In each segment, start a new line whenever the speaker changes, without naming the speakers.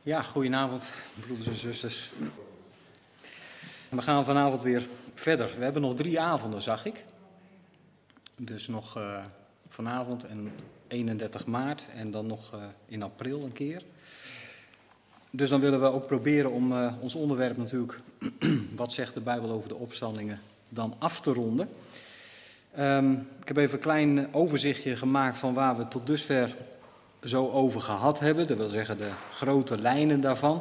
Ja, goedenavond, broeders en zusters. We gaan vanavond weer verder. We hebben nog 3 avonden, zag ik. Dus nog vanavond en 31 maart en dan nog in april een keer. Dus dan willen we ook proberen om ons onderwerp natuurlijk, wat zegt de Bijbel over de opstandingen, dan af te ronden. Ik heb even een klein overzichtje gemaakt van waar we tot dusver zo over gehad hebben. Dat wil zeggen de grote lijnen daarvan.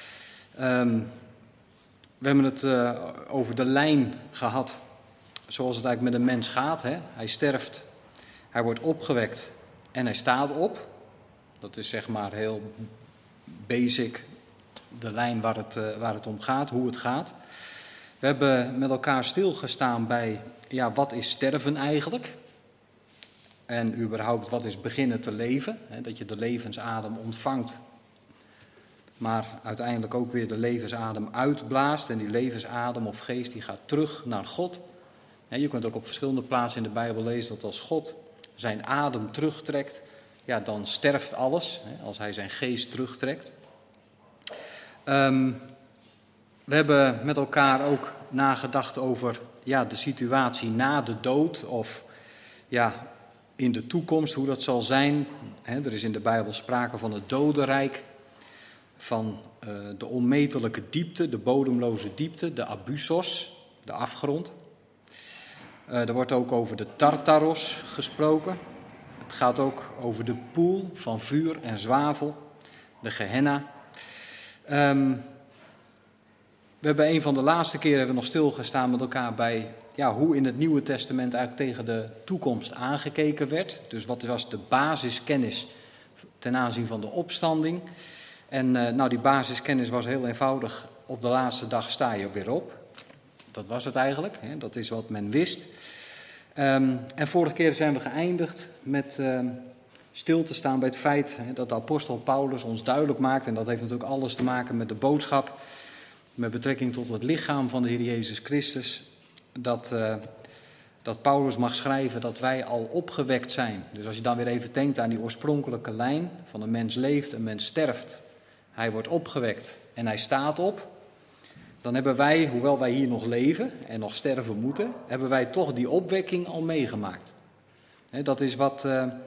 We hebben het over de lijn gehad zoals het eigenlijk met een mens gaat. Hè? Hij sterft, hij wordt opgewekt en hij staat op. Dat is zeg maar heel basic de lijn waar het om gaat, hoe het gaat. We hebben met elkaar stilgestaan bij, wat is sterven eigenlijk? En überhaupt, wat is beginnen te leven? Hè? Dat je de levensadem ontvangt, maar uiteindelijk ook weer de levensadem uitblaast. En die levensadem of geest die gaat terug naar God. Je kunt ook op verschillende plaatsen in de Bijbel lezen dat als God zijn adem terugtrekt, dan sterft alles, als hij zijn geest terugtrekt. We hebben met elkaar ook nagedacht over de situatie na de dood of in de toekomst, hoe dat zal zijn. Er is in de Bijbel sprake van het dodenrijk, van de onmetelijke diepte, de bodemloze diepte, de abyssos, de afgrond. Er wordt ook over de Tartaros gesproken. Het gaat ook over de poel van vuur en zwavel, de Gehenna. We hebben een van de laatste keren nog stilgestaan met elkaar bij hoe in het Nieuwe Testament eigenlijk tegen de toekomst aangekeken werd. Dus wat was de basiskennis ten aanzien van de opstanding? En die basiskennis was heel eenvoudig. Op de laatste dag sta je weer op. Dat was het eigenlijk. Hè? Dat is wat men wist. En vorige keer zijn we geëindigd met stil te staan bij het feit dat de apostel Paulus ons duidelijk maakt. En dat heeft natuurlijk alles te maken met de boodschap. Met betrekking tot het lichaam van de Heer Jezus Christus. Dat Paulus mag schrijven dat wij al opgewekt zijn. Dus als je dan weer even denkt aan die oorspronkelijke lijn van een mens leeft, een mens sterft. Hij wordt opgewekt en hij staat op. Dan hebben wij, hoewel wij hier nog leven en nog sterven moeten, hebben wij toch die opwekking al meegemaakt. Dat is wat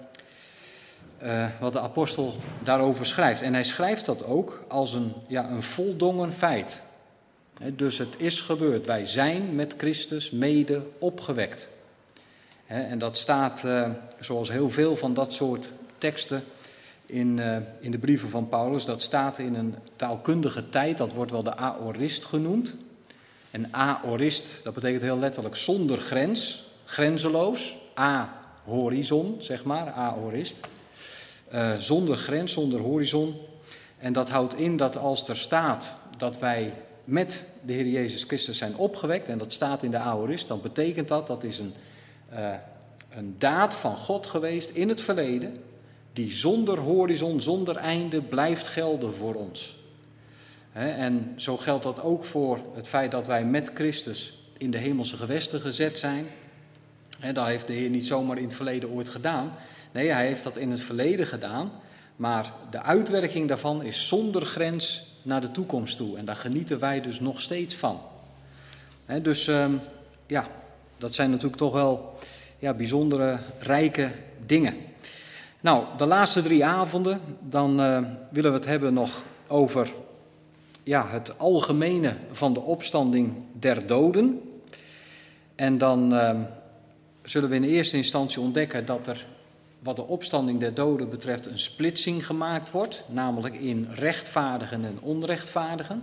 de apostel daarover schrijft. En hij schrijft dat ook als een voldongen feit. Dus het is gebeurd. Wij zijn met Christus mede opgewekt. En dat staat, zoals heel veel van dat soort teksten in de brieven van Paulus, dat staat in een taalkundige tijd, dat wordt wel de aorist genoemd. En aorist, dat betekent heel letterlijk zonder grens, grenzeloos. A-horizon, zeg maar, aorist. Zonder grens, zonder horizon. En dat houdt in dat als er staat dat wij met de Heer Jezus Christus zijn opgewekt, en dat staat in de aorist, dan betekent dat is een daad van God geweest in het verleden, die zonder horizon, zonder einde blijft gelden voor ons. En zo geldt dat ook voor het feit dat wij met Christus in de hemelse gewesten gezet zijn. Dat heeft de Heer niet zomaar in het verleden ooit gedaan. Nee, hij heeft dat in het verleden gedaan. Maar de uitwerking daarvan is zonder grens naar de toekomst toe. En daar genieten wij dus nog steeds van. Dus dat zijn natuurlijk toch wel bijzondere, rijke dingen. Nou, de laatste 3 avonden, dan willen we het hebben nog over het algemene van de opstanding der doden. En dan zullen we in eerste instantie ontdekken dat er, wat de opstanding der doden betreft, een splitsing gemaakt wordt. Namelijk in rechtvaardigen en onrechtvaardigen.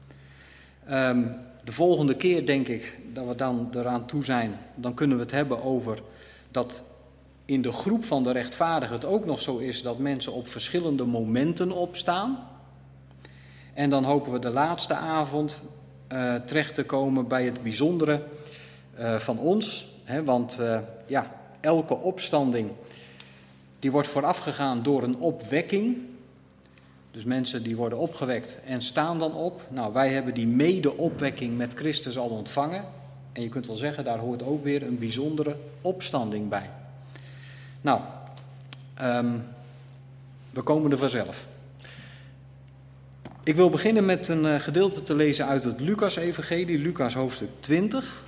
De volgende keer denk ik dat we dan eraan toe zijn, dan kunnen we het hebben over dat in de groep van de rechtvaardigen het ook nog zo is dat mensen op verschillende momenten opstaan. En dan hopen we de laatste avond terecht te komen bij het bijzondere van ons. Want elke opstanding die wordt voorafgegaan door een opwekking. Dus mensen die worden opgewekt en staan dan op. Nou, wij hebben die mede-opwekking met Christus al ontvangen. En je kunt wel zeggen, daar hoort ook weer een bijzondere opstanding bij. Nou, we komen er vanzelf. Ik wil beginnen met een gedeelte te lezen uit het Lucas-evangelie, Lucas hoofdstuk 20.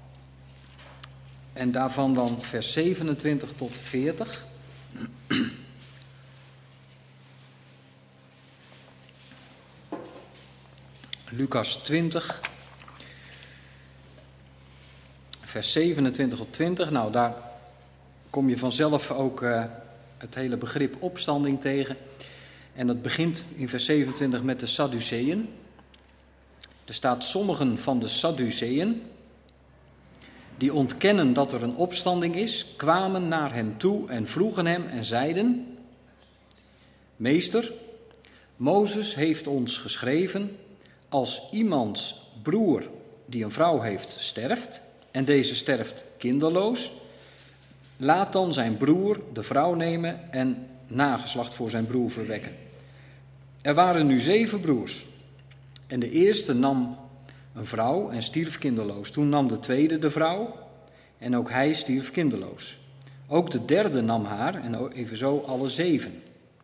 En daarvan dan vers 27 tot 40. Lucas 20, vers 27 tot 20. Nou, daar kom je vanzelf ook het hele begrip opstanding tegen. En dat begint in vers 27 met de Sadduceeën. Er staat: sommigen van de Sadduceeën, die ontkennen dat er een opstanding is, kwamen naar hem toe en vroegen hem en zeiden: Meester, Mozes heeft ons geschreven, als iemands broer die een vrouw heeft sterft, en deze sterft kinderloos, laat dan zijn broer de vrouw nemen en nageslacht voor zijn broer verwekken. Er waren nu 7 broers. En de eerste nam een vrouw en stierf kinderloos. Toen nam de tweede de vrouw en ook hij stierf kinderloos. Ook de derde nam haar en evenzo alle 7.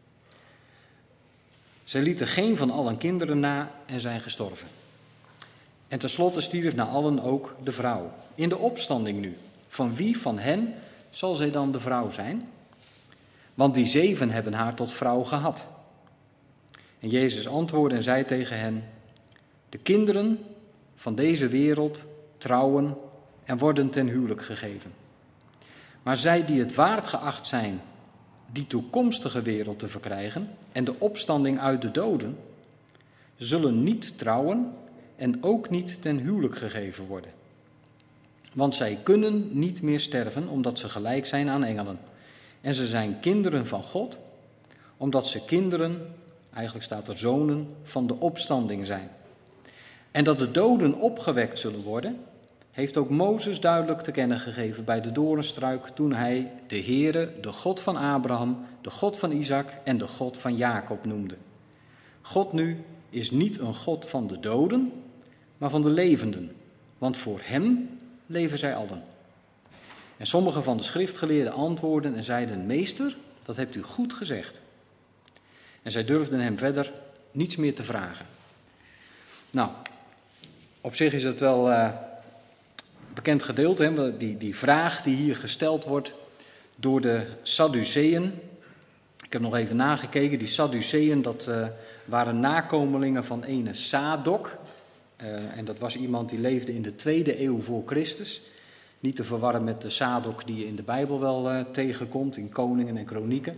Zij lieten geen van allen kinderen na en zijn gestorven. En tenslotte stierf na allen ook de vrouw. In de opstanding nu, van wie van hen zal zij dan de vrouw zijn? Want die 7 hebben haar tot vrouw gehad. En Jezus antwoordde en zei tegen hen: de kinderen van deze wereld trouwen en worden ten huwelijk gegeven. Maar zij die het waard geacht zijn die toekomstige wereld te verkrijgen en de opstanding uit de doden, zullen niet trouwen en ook niet ten huwelijk gegeven worden. Want zij kunnen niet meer sterven, omdat ze gelijk zijn aan engelen. En ze zijn kinderen van God, omdat ze kinderen, eigenlijk staat er zonen, van de opstanding zijn. En dat de doden opgewekt zullen worden, heeft ook Mozes duidelijk te kennen gegeven bij de doornstruik, toen hij de Heere, de God van Abraham, de God van Isaac en de God van Jacob noemde. God nu is niet een God van de doden, maar van de levenden, want voor hem leven zij allen. En sommige van de schriftgeleerden antwoordden en zeiden: Meester, dat hebt u goed gezegd. En zij durfden hem verder niets meer te vragen. Nou, op zich is het wel bekend gedeelte, hè? Die vraag die hier gesteld wordt door de Sadduceeën. Ik heb nog even nagekeken, die Sadduceeën, dat waren nakomelingen van ene Sadok. En dat was iemand die leefde in de 2e eeuw voor Christus. Niet te verwarren met de Sadok die je in de Bijbel wel tegenkomt, in Koningen en Kronieken.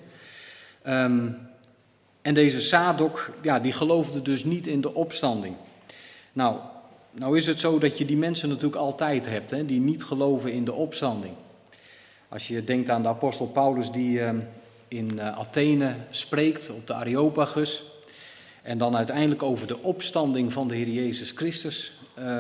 En deze Sadok, ja, die geloofde dus niet in de opstanding. Nou is het zo dat je die mensen natuurlijk altijd hebt, hè, die niet geloven in de opstanding. Als je denkt aan de apostel Paulus die in Athene spreekt op de Areopagus en dan uiteindelijk over de opstanding van de Heer Jezus Christus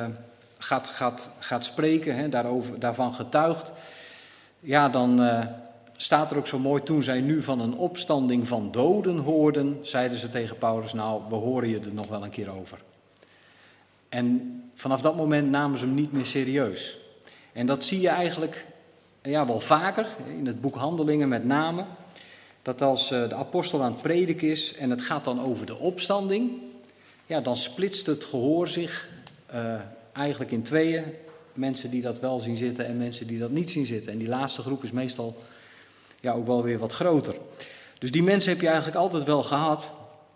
gaat spreken, hè, daarvan getuigt, ja, dan staat er ook zo mooi: toen zij nu van een opstanding van doden hoorden, zeiden ze tegen Paulus: nou, we horen je er nog wel een keer over. En vanaf dat moment namen ze hem niet meer serieus. En dat zie je eigenlijk wel vaker, in het boek Handelingen met name, dat als de apostel aan het prediken is en het gaat dan over de opstanding, ja, dan splitst het gehoor zich eigenlijk in tweeën. Mensen die dat wel zien zitten en mensen die dat niet zien zitten. En die laatste groep is meestal ook wel weer wat groter. Dus die mensen heb je eigenlijk altijd wel gehad.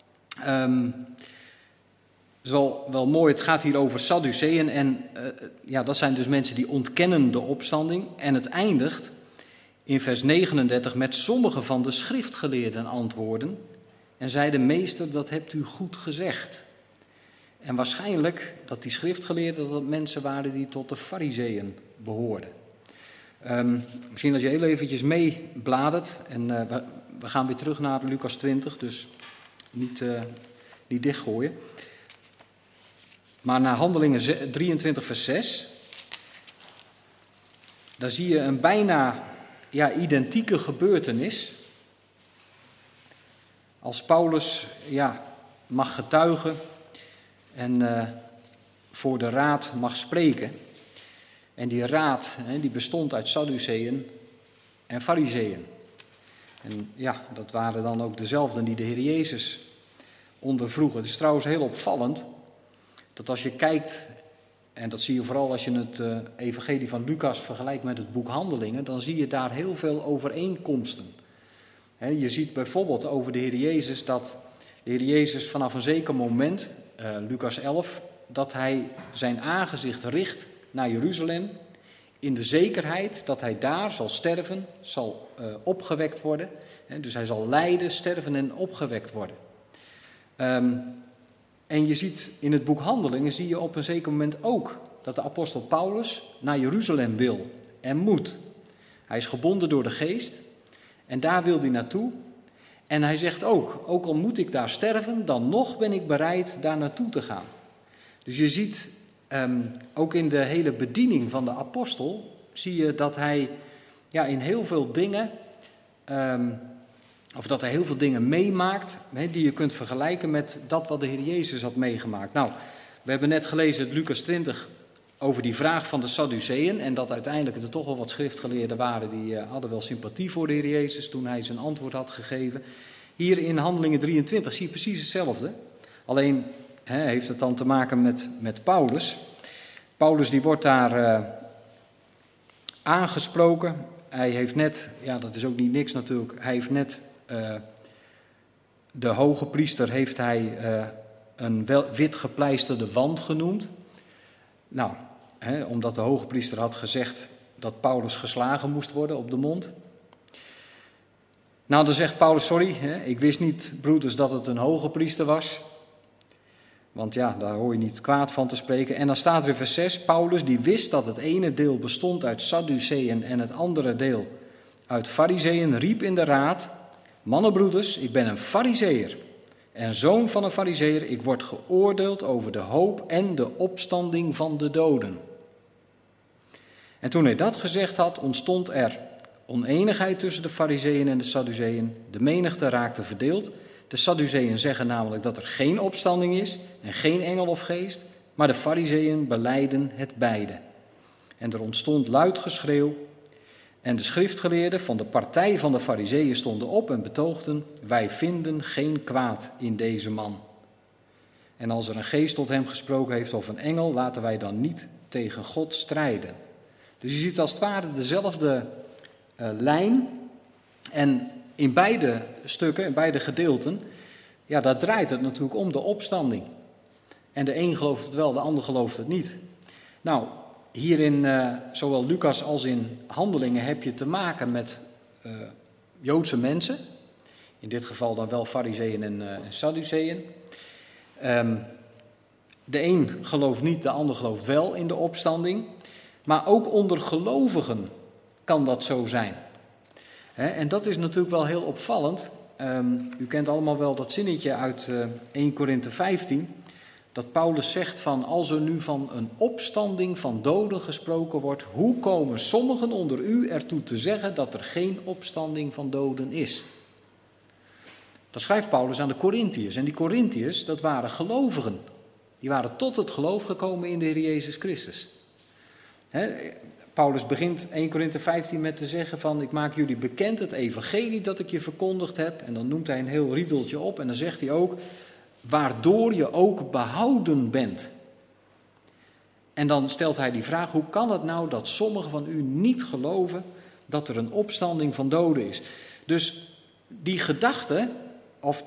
Het is wel mooi, het gaat hier over Sadduceeën en dat zijn dus mensen die ontkennen de opstanding. En het eindigt in vers 39 met: sommigen van de schriftgeleerden antwoorden en zeiden: Meester, dat hebt u goed gezegd. En waarschijnlijk dat die schriftgeleerden dat mensen waren die tot de Farizeeën behoorden. Misschien als je heel eventjes meebladert en we gaan weer terug naar Lucas 20, dus niet dichtgooien. Maar naar Handelingen 23 vers 6, daar zie je een bijna identieke gebeurtenis. Als Paulus mag getuigen en voor de raad mag spreken. En die raad die bestond uit Sadduceeën en Farizeeën. En dat waren dan ook dezelfden die de Heer Jezus ondervroegen. Het is trouwens heel opvallend dat als je kijkt, en dat zie je vooral als je het evangelie van Lucas vergelijkt met het boek Handelingen, dan zie je daar heel veel overeenkomsten. Je ziet bijvoorbeeld over de Heer Jezus dat de Heer Jezus vanaf een zeker moment, Lucas 11, dat hij zijn aangezicht richt naar Jeruzalem in de zekerheid dat hij daar zal sterven, zal opgewekt worden. Dus hij zal lijden, sterven en opgewekt worden. En je ziet in het boek Handelingen, zie je op een zeker moment ook dat de apostel Paulus naar Jeruzalem wil en moet. Hij is gebonden door de geest en daar wil hij naartoe. En hij zegt ook al moet ik daar sterven, dan nog ben ik bereid daar naartoe te gaan. Dus je ziet ook in de hele bediening van de apostel, zie je dat hij in heel veel dingen, of dat hij heel veel dingen meemaakt, die je kunt vergelijken met dat wat de Heer Jezus had meegemaakt. Nou, we hebben net gelezen uit Lucas 20 over die vraag van de Sadduceeën en dat uiteindelijk er toch wel wat schriftgeleerden waren die hadden wel sympathie voor de Heer Jezus toen hij zijn antwoord had gegeven. Hier in Handelingen 23 zie je precies hetzelfde, alleen heeft het dan te maken met Paulus. Paulus die wordt daar aangesproken. Hij heeft net, dat is ook niet niks natuurlijk, hij heeft net de hoge priester heeft hij een wit gepleisterde wand genoemd. Nou, omdat de hoge priester had gezegd dat Paulus geslagen moest worden op de mond. Nou, dan zegt Paulus, sorry, ik wist niet, broeders, dat het een hoge priester was. Want daar hoor je niet kwaad van te spreken. En dan staat er in vers 6, Paulus die wist dat het ene deel bestond uit Sadduceeën en het andere deel uit Farizeeën, riep in de raad, mannenbroeders, ik ben een Farizeeër en zoon van een Farizeeër, ik word geoordeeld over de hoop en de opstanding van de doden. En toen hij dat gezegd had, ontstond er oneenigheid tussen de Farizeeën en de Sadduceeën. De menigte raakte verdeeld. De Sadduceeën zeggen namelijk dat er geen opstanding is en geen engel of geest, maar de Farizeeën belijden het beide. En er ontstond luid geschreeuw en de schriftgeleerden van de partij van de Farizeeën stonden op en betoogden, wij vinden geen kwaad in deze man. En als er een geest tot hem gesproken heeft of een engel, laten wij dan niet tegen God strijden. Dus je ziet als het ware dezelfde lijn en in beide stukken, in beide gedeelten, daar draait het natuurlijk om de opstanding. En de een gelooft het wel, de ander gelooft het niet. Nou, hier in zowel Lucas als in Handelingen heb je te maken met Joodse mensen. In dit geval dan wel Farizeeën en Sadduceeën. De een gelooft niet, de ander gelooft wel in de opstanding. Maar ook onder gelovigen kan dat zo zijn. En dat is natuurlijk wel heel opvallend. U kent allemaal wel dat zinnetje uit 1 Korinthe 15... dat Paulus zegt van als er nu van een opstanding van doden gesproken wordt, hoe komen sommigen onder u ertoe te zeggen dat er geen opstanding van doden is? Dat schrijft Paulus aan de Korintiërs. En die Korintiërs, dat waren gelovigen. Die waren tot het geloof gekomen in de Heer Jezus Christus. Paulus begint 1 Korinthe 15 met te zeggen van ik maak jullie bekend het evangelie dat ik je verkondigd heb. En dan noemt hij een heel riedeltje op en dan zegt hij ook waardoor je ook behouden bent. En dan stelt hij die vraag, hoe kan het nou dat sommigen van u niet geloven dat er een opstanding van doden is? Dus die gedachte, of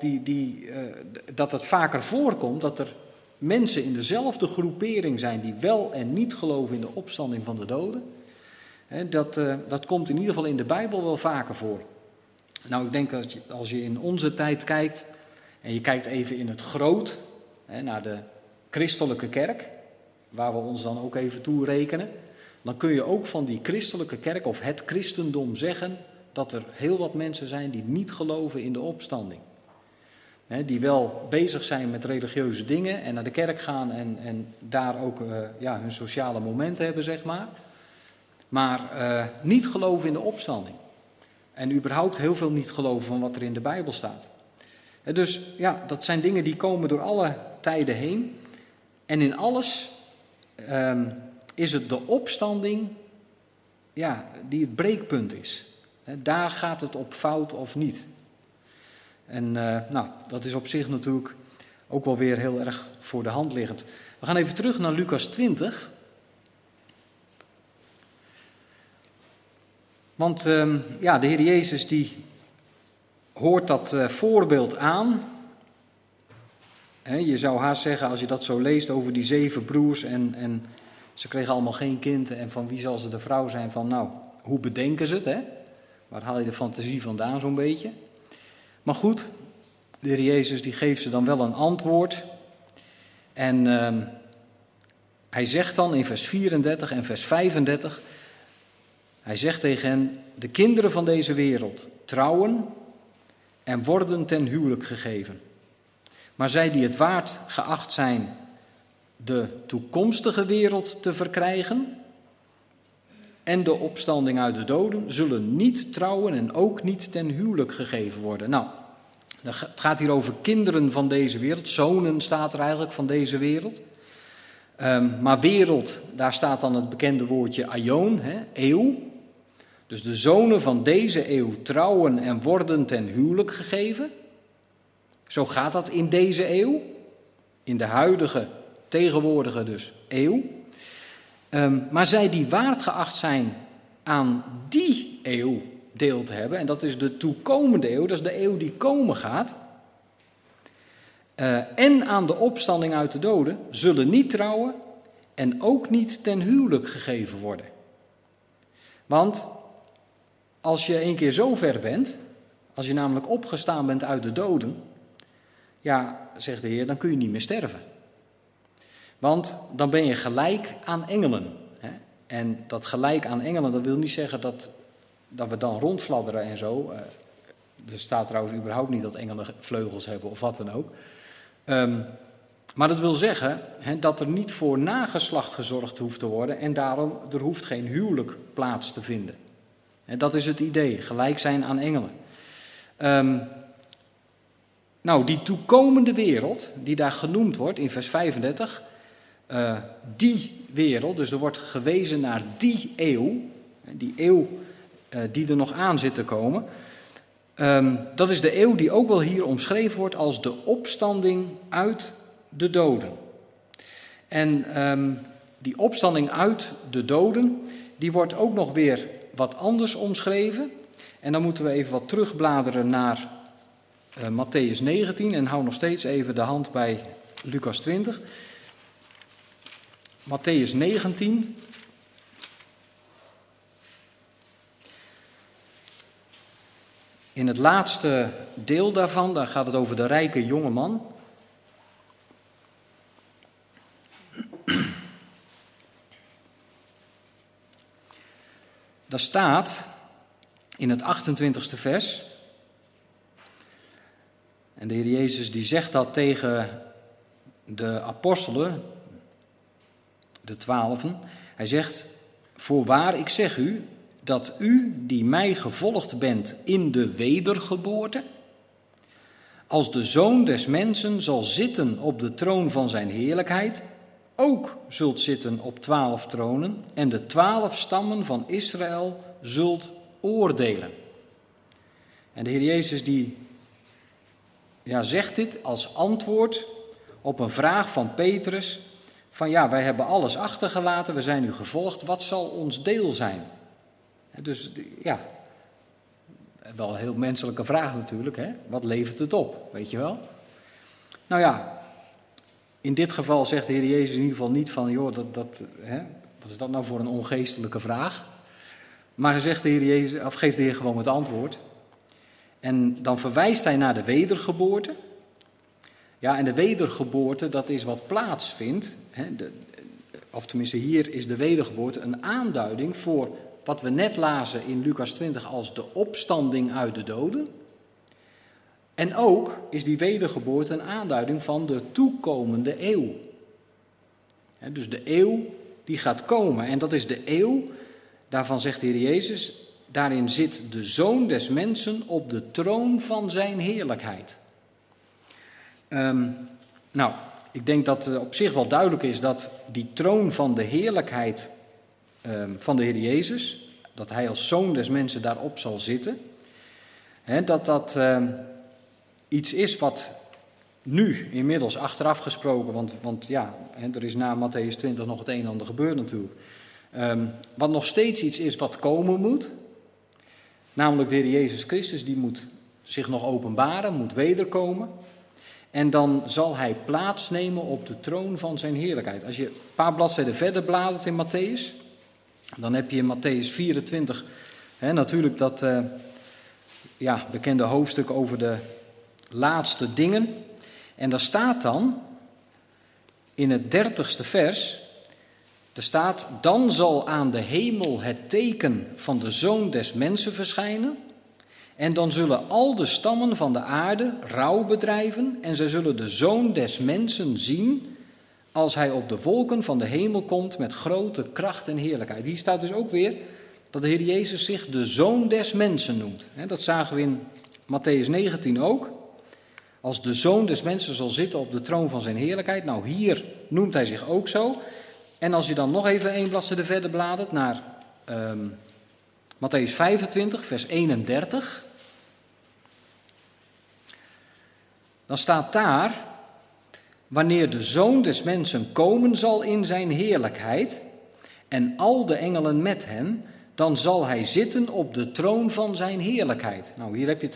dat het vaker voorkomt dat er mensen in dezelfde groepering zijn die wel en niet geloven in de opstanding van de doden, dat komt in ieder geval in de Bijbel wel vaker voor. Nou, ik denk als je in onze tijd kijkt, en je kijkt even in het groot, naar de christelijke kerk, waar we ons dan ook even toe rekenen, dan kun je ook van die christelijke kerk of het christendom zeggen dat er heel wat mensen zijn die niet geloven in de opstanding. Die wel bezig zijn met religieuze dingen en naar de kerk gaan en daar ook hun sociale momenten hebben, zeg maar. Maar niet geloven in de opstanding. En überhaupt heel veel niet geloven van wat er in de Bijbel staat. Dus dat zijn dingen die komen door alle tijden heen. En in alles is het de opstanding die het breekpunt is. Daar gaat het op fout of niet. En dat is op zich natuurlijk ook wel weer heel erg voor de hand liggend. We gaan even terug naar Lucas 20. Want de Heer Jezus die hoort dat voorbeeld aan. Je zou haast zeggen, als je dat zo leest over die 7 broers en ze kregen allemaal geen kind. En van wie zal ze de vrouw zijn? Van nou, hoe bedenken ze het? Hè? Waar haal je de fantasie vandaan zo'n beetje? Maar goed, de Heer Jezus die geeft ze dan wel een antwoord. En hij zegt dan in vers 34 en vers 35... Hij zegt tegen hen, de kinderen van deze wereld trouwen en worden ten huwelijk gegeven. Maar zij die het waard geacht zijn de toekomstige wereld te verkrijgen en de opstanding uit de doden, zullen niet trouwen en ook niet ten huwelijk gegeven worden. Nou, het gaat hier over kinderen van deze wereld, zonen staat er eigenlijk van deze wereld. Maar wereld, daar staat dan het bekende woordje aion, eeuw. Dus de zonen van deze eeuw trouwen en worden ten huwelijk gegeven. Zo gaat dat in deze eeuw. In de huidige, tegenwoordige dus, eeuw. Maar zij die waard geacht zijn aan die eeuw deel te hebben, en dat is de toekomende eeuw, dat is de eeuw die komen gaat, en aan de opstanding uit de doden, zullen niet trouwen en ook niet ten huwelijk gegeven worden. Want als je een keer zo ver bent, als je namelijk opgestaan bent uit de doden, ja, zegt de Heer, dan kun je niet meer sterven. Want dan ben je gelijk aan engelen. En dat gelijk aan engelen, dat wil niet zeggen dat we dan rondfladderen en zo. Er staat trouwens überhaupt niet dat engelen vleugels hebben of wat dan ook. Maar dat wil zeggen dat er niet voor nageslacht gezorgd hoeft te worden en daarom er hoeft geen huwelijk plaats te vinden. En dat is het idee, gelijk zijn aan engelen. Nou, die toekomende wereld, die daar genoemd wordt in vers 35, die wereld, dus er wordt gewezen naar die eeuw die er nog aan zit te komen. Dat is de eeuw die ook wel hier omschreven wordt als de opstanding uit de doden. En die opstanding uit de doden, die wordt ook nog weer wat anders omschreven. En dan moeten we even wat terugbladeren naar Mattheüs 19 en hou nog steeds even de hand bij Lucas 20. Mattheüs 19. In het laatste deel daarvan, daar gaat het over de rijke jonge man. Daar staat in het 28e vers, en de Heer Jezus die zegt dat tegen de apostelen, de 12. Hij zegt, voorwaar ik zeg u, dat u die mij gevolgd bent in de wedergeboorte, als de Zoon des Mensen zal zitten op de troon van zijn heerlijkheid, ook zult zitten op 12 tronen en de 12 stammen van Israël zult oordelen. En de Heer Jezus die zegt dit als antwoord op een vraag van Petrus, van ja, wij hebben alles achtergelaten, we zijn u gevolgd, wat zal ons deel zijn? Dus ja, wel een heel menselijke vraag natuurlijk, hè? Wat levert het op, weet je wel? Nou ja, in dit geval zegt de Heer Jezus in ieder geval niet van, joh, wat is dat nou voor een ongeestelijke vraag? Maar zegt de Heer Jezus, of geeft de Heer gewoon het antwoord. En dan verwijst hij naar de wedergeboorte. Ja, en de wedergeboorte, dat is wat plaatsvindt. Of tenminste, hier is de wedergeboorte een aanduiding voor wat we net lazen in Lucas 20 als de opstanding uit de doden. En ook is die wedergeboorte een aanduiding van de toekomende eeuw. Dus de eeuw die gaat komen. En dat is de eeuw, daarvan zegt de Heer Jezus, daarin zit de Zoon des Mensen op de troon van zijn heerlijkheid. Nou, ik denk dat op zich wel duidelijk is dat die troon van de heerlijkheid van de Heer Jezus, dat hij als Zoon des Mensen daarop zal zitten, dat dat iets is wat nu inmiddels achteraf gesproken, want ja, er is na Mattheüs 20 nog het een en ander gebeurd natuurlijk. Wat nog steeds iets is wat komen moet, namelijk de Heer Jezus Christus, die moet zich nog openbaren, moet wederkomen. En dan zal hij plaatsnemen op de troon van zijn heerlijkheid. Als je een paar bladzijden verder bladert in Matthäus, dan heb je in Matthäus 24 natuurlijk dat bekende hoofdstuk over de laatste dingen. En daar staat dan in het 30ste vers, er staat: dan zal aan de hemel het teken van de Zoon des Mensen verschijnen. En dan zullen al de stammen van de aarde rouw bedrijven en zij zullen de Zoon des Mensen zien als hij op de wolken van de hemel komt met grote kracht en heerlijkheid. Hier staat dus ook weer dat de Heer Jezus zich de Zoon des Mensen noemt. Dat zagen we in Matthäus 19 ook. Als de Zoon des Mensen zal zitten op de troon van zijn heerlijkheid. Nou, hier noemt hij zich ook zo. En als je dan nog even 1 bladzijde verder bladert naar Matthäus 25, vers 31. Dan staat daar: wanneer de Zoon des Mensen komen zal in zijn heerlijkheid en al de engelen met hem, dan zal hij zitten op de troon van zijn heerlijkheid. Nou, hier heb je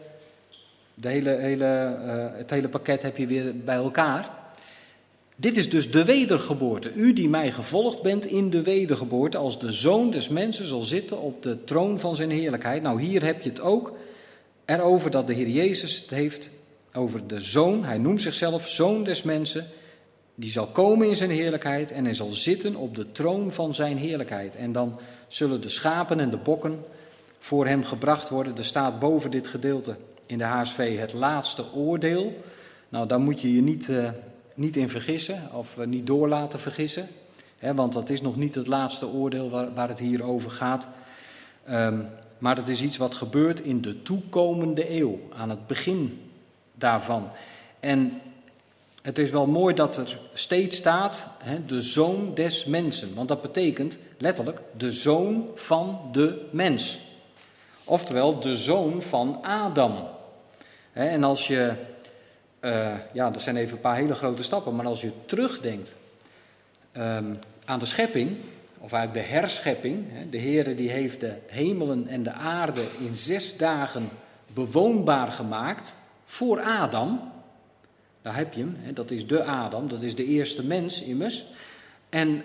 het hele pakket heb je weer bij elkaar. Dit is dus de wedergeboorte. U die mij gevolgd bent in de wedergeboorte, als de Zoon des Mensen zal zitten op de troon van zijn heerlijkheid. Nou, hier heb je het ook erover dat de Heer Jezus het heeft over de Zoon. Hij noemt zichzelf Zoon des Mensen. Die zal komen in zijn heerlijkheid en hij zal zitten op de troon van zijn heerlijkheid. En dan zullen de schapen en de bokken voor hem gebracht worden. Er staat boven dit gedeelte in de HSV het laatste oordeel. Nou, daar moet je je niet in vergissen of niet door laten vergissen. Want dat is nog niet het laatste oordeel waar het hier over gaat. Maar het is iets wat gebeurt in de toekomende eeuw, aan het begin daarvan. En het is wel mooi dat er steeds staat, de Zoon des Mensen. Want dat betekent letterlijk de zoon van de mens. Oftewel de zoon van Adam. En als je, dat zijn even een paar hele grote stappen, maar als je terugdenkt aan de schepping, of eigenlijk de herschepping. De Heere die heeft de hemelen en de aarde in 6 dagen bewoonbaar gemaakt voor Adam. Daar heb je hem, dat is de Adam, dat is de eerste mens immers. En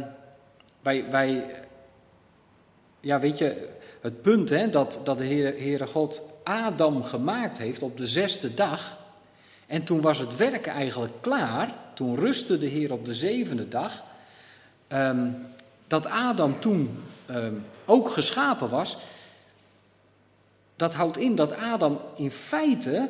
weet je, het punt dat de Heere God Adam gemaakt heeft op de 6e dag. En toen was het werk eigenlijk klaar, toen rustte de Heer op de 7e dag. Dat Adam toen ook geschapen was, dat houdt in dat Adam in feite,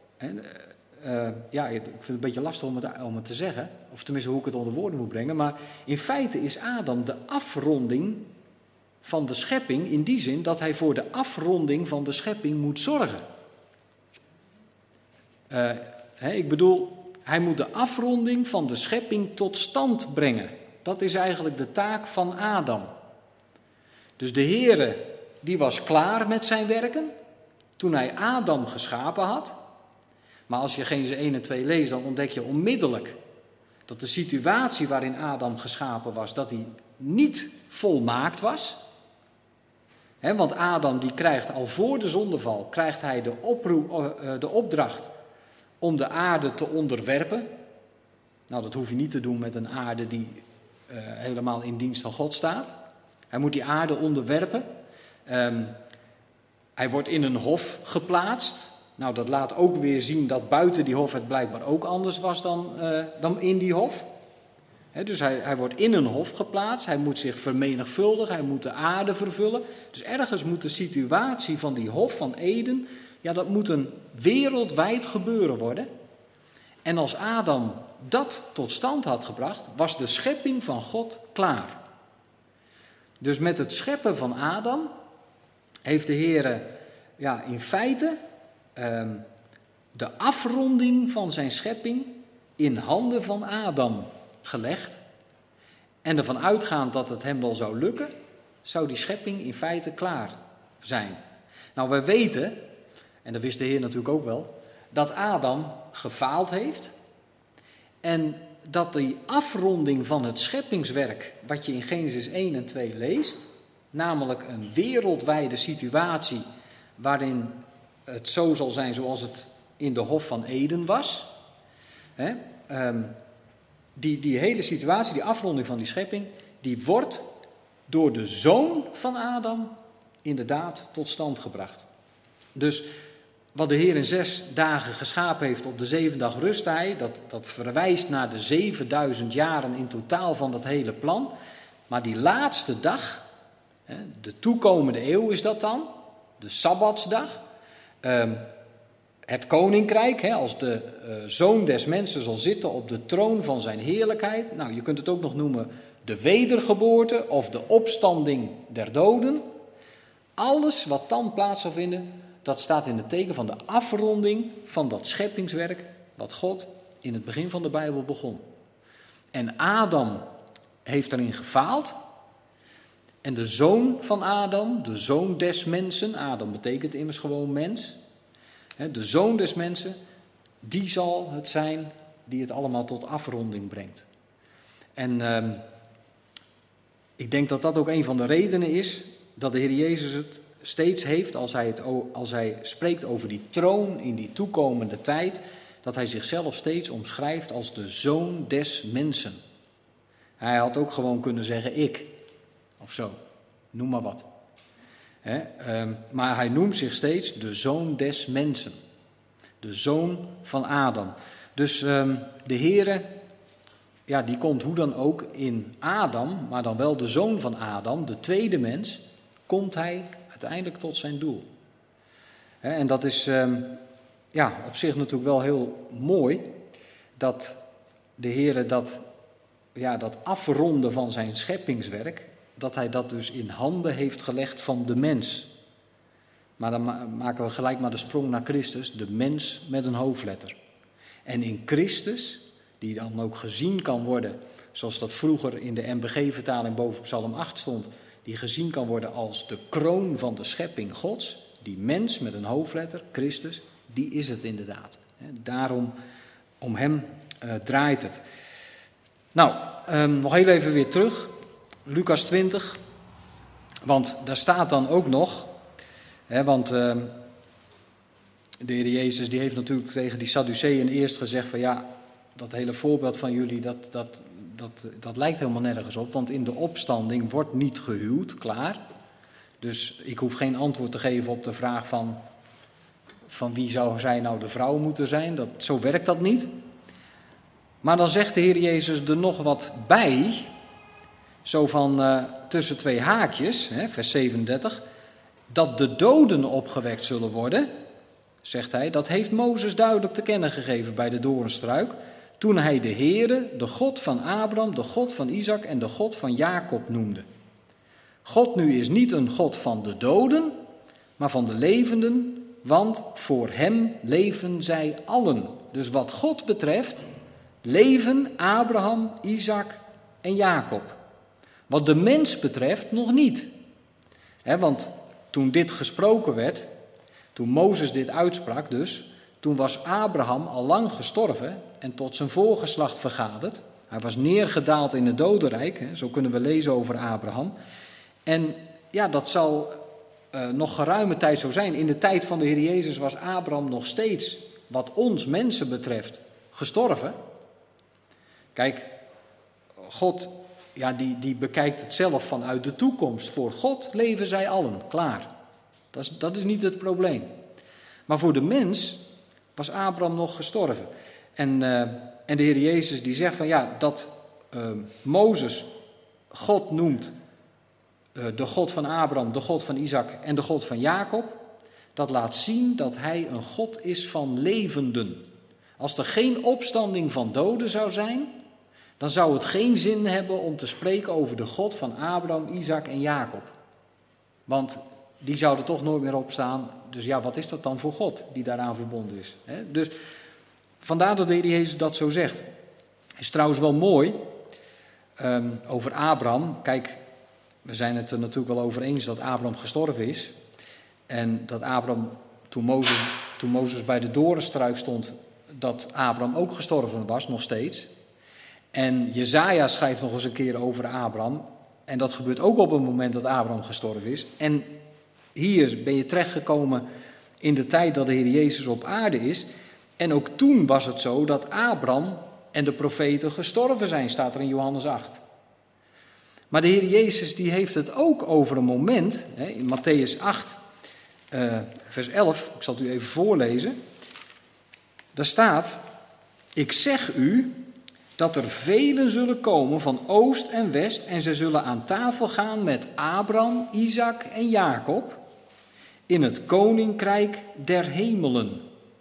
ik vind het een beetje lastig om het te zeggen, of tenminste hoe ik het onder woorden moet brengen, maar in feite is Adam de afronding van de schepping in die zin dat hij voor de afronding van de schepping moet zorgen. Ik bedoel, hij moet de afronding van de schepping tot stand brengen. Dat is eigenlijk de taak van Adam. Dus de Heere, die was klaar met zijn werken toen hij Adam geschapen had. Maar als je Genesis 1 en 2 leest, dan ontdek je onmiddellijk dat de situatie waarin Adam geschapen was, dat die niet volmaakt was. Want Adam die krijgt al voor de zondeval, krijgt hij de opdracht om de aarde te onderwerpen. Nou, dat hoef je niet te doen met een aarde die helemaal in dienst van God staat. Hij moet die aarde onderwerpen. Hij wordt in een hof geplaatst. Nou, dat laat ook weer zien dat buiten die hof het blijkbaar ook anders was dan in die hof. Dus hij wordt in een hof geplaatst. Hij moet zich vermenigvuldigen. Hij moet de aarde vervullen. Dus ergens moet de situatie van die hof van Eden, dat moet een wereldwijd gebeuren worden. En als Adam dat tot stand had gebracht, was de schepping van God klaar. Dus met het scheppen van Adam heeft de Heere in feite de afronding van zijn schepping in handen van Adam gelegd. En ervan uitgaand dat het hem wel zou lukken, zou die schepping in feite klaar zijn. Nou, wij weten, en dat wist de Heer natuurlijk ook wel, dat Adam gefaald heeft. En dat die afronding van het scheppingswerk, wat je in Genesis 1 en 2 leest, namelijk een wereldwijde situatie waarin het zo zal zijn zoals het in de Hof van Eden was. Die hele situatie, die afronding van die schepping, die wordt door de zoon van Adam inderdaad tot stand gebracht. Dus wat de Heer in 6 dagen geschapen heeft, op de 7e dag rust hij, dat verwijst naar de 7000 jaren in totaal van dat hele plan. Maar die laatste dag, de toekomende eeuw is dat dan, de Sabbatsdag, het koninkrijk, als de zoon des mensen zal zitten op de troon van zijn heerlijkheid. Nou, je kunt het ook nog noemen de wedergeboorte of de opstanding der doden. Alles wat dan plaats zal vinden, dat staat in het teken van de afronding van dat scheppingswerk wat God in het begin van de Bijbel begon. En Adam heeft erin gefaald. En de zoon van Adam, de zoon des mensen, Adam betekent immers gewoon mens. De zoon des mensen, die zal het zijn die het allemaal tot afronding brengt. En ik denk dat dat ook een van de redenen is dat de Heer Jezus het steeds heeft als hij spreekt over die troon in die toekomende tijd, dat hij zichzelf steeds omschrijft als de zoon des mensen. Hij had ook gewoon kunnen zeggen ik, of zo, noem maar wat. Maar hij noemt zich steeds de zoon des mensen, de zoon van Adam. Dus de Heere, ja, die komt hoe dan ook in Adam, maar dan wel de zoon van Adam, de tweede mens, komt hij uiteindelijk tot zijn doel. En dat is op zich natuurlijk wel heel mooi, dat de Heere dat afronden van zijn scheppingswerk, dat hij dat dus in handen heeft gelegd van de mens. Maar dan maken we gelijk maar de sprong naar Christus, de mens met een hoofdletter. En in Christus, die dan ook gezien kan worden, zoals dat vroeger in de MBG-vertaling boven Psalm 8 stond, die gezien kan worden als de kroon van de schepping Gods, die mens met een hoofdletter, Christus, die is het inderdaad. Daarom, om hem draait het. Nou, nog heel even weer terug, Lucas 20, want daar staat dan ook nog, want de Heer Jezus die heeft natuurlijk tegen die Sadduceeën eerst gezegd van ja, dat hele voorbeeld van jullie, dat lijkt helemaal nergens op, want in de opstanding wordt niet gehuwd, klaar. Dus ik hoef geen antwoord te geven op de vraag van wie zou zij nou de vrouw moeten zijn, zo werkt dat niet. Maar dan zegt de Heer Jezus er nog wat bij, zo van tussen twee haakjes, vers 37, dat de doden opgewekt zullen worden, zegt hij, dat heeft Mozes duidelijk te kennen gegeven bij de doornstruik, toen hij de Heere, de God van Abraham, de God van Isaac en de God van Jacob noemde. God nu is niet een God van de doden, maar van de levenden, want voor hem leven zij allen. Dus wat God betreft, leven Abraham, Isaac en Jacob. Wat de mens betreft nog niet. Want toen dit gesproken werd, toen Mozes dit uitsprak dus, toen was Abraham al lang gestorven en tot zijn voorgeslacht vergaderd. Hij was neergedaald in het dodenrijk, zo kunnen we lezen over Abraham. En ja, dat zal nog geruime tijd zo zijn. In de tijd van de Heer Jezus was Abraham nog steeds, wat ons mensen betreft, gestorven. Kijk, God, ja, die bekijkt het zelf vanuit de toekomst. Voor God leven zij allen, klaar. Dat is niet het probleem. Maar voor de mens was Abraham nog gestorven. En de Heer Jezus die zegt van ja, dat Mozes God noemt de God van Abraham, de God van Isaac en de God van Jacob. Dat laat zien dat hij een God is van levenden. Als er geen opstanding van doden zou zijn, dan zou het geen zin hebben om te spreken over de God van Abraham, Isaac en Jacob. Want die zouden toch nooit meer opstaan. Dus ja, wat is dat dan voor God die daaraan verbonden is? Dus vandaar dat de Heer Jezus dat zo zegt. Is trouwens wel mooi over Abraham. Kijk, we zijn het er natuurlijk wel over eens dat Abraham gestorven is. En dat Abraham, toen Mozes bij de doornstruik stond, dat Abraham ook gestorven was, nog steeds. En Jesaja schrijft nog eens een keer over Abraham. En dat gebeurt ook op het moment dat Abraham gestorven is. En hier ben je terechtgekomen in de tijd dat de Heer Jezus op aarde is. En ook toen was het zo dat Abraham en de profeten gestorven zijn, staat er in Johannes 8. Maar de Heer Jezus die heeft het ook over een moment, in Mattheüs 8, vers 11, ik zal het u even voorlezen. Daar staat, ik zeg u dat er velen zullen komen van oost en west en ze zullen aan tafel gaan met Abraham, Isaac en Jacob in het koninkrijk der hemelen.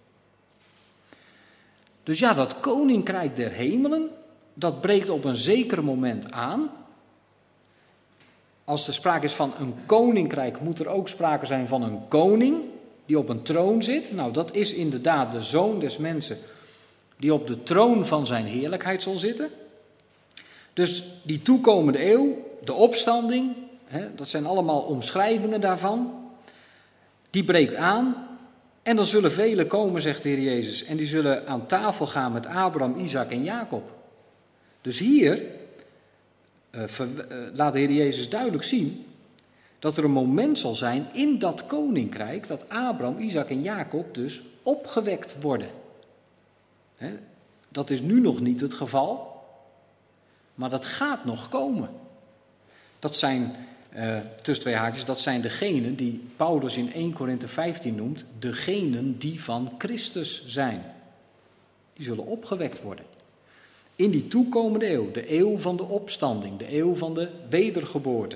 Dus ja, dat koninkrijk der hemelen, dat breekt op een zeker moment aan. Als er sprake is van een koninkrijk, moet er ook sprake zijn van een koning die op een troon zit. Nou, dat is inderdaad de Zoon des Mensen die op de troon van zijn heerlijkheid zal zitten. Dus die toekomende eeuw, de opstanding, dat zijn allemaal omschrijvingen daarvan, die breekt aan. En dan zullen velen komen, zegt de Heer Jezus, en die zullen aan tafel gaan met Abraham, Isaac en Jacob. Dus hier laat de Heer Jezus duidelijk zien dat er een moment zal zijn in dat koninkrijk dat Abraham, Isaac en Jacob dus opgewekt worden. Dat is nu nog niet het geval, maar dat gaat nog komen. Dat zijn, tussen twee haakjes, dat zijn degenen die Paulus in 1 Korinthe 15 noemt, degenen die van Christus zijn. Die zullen opgewekt worden. In die toekomende eeuw, de eeuw van de opstanding, de eeuw van de wedergeboorte.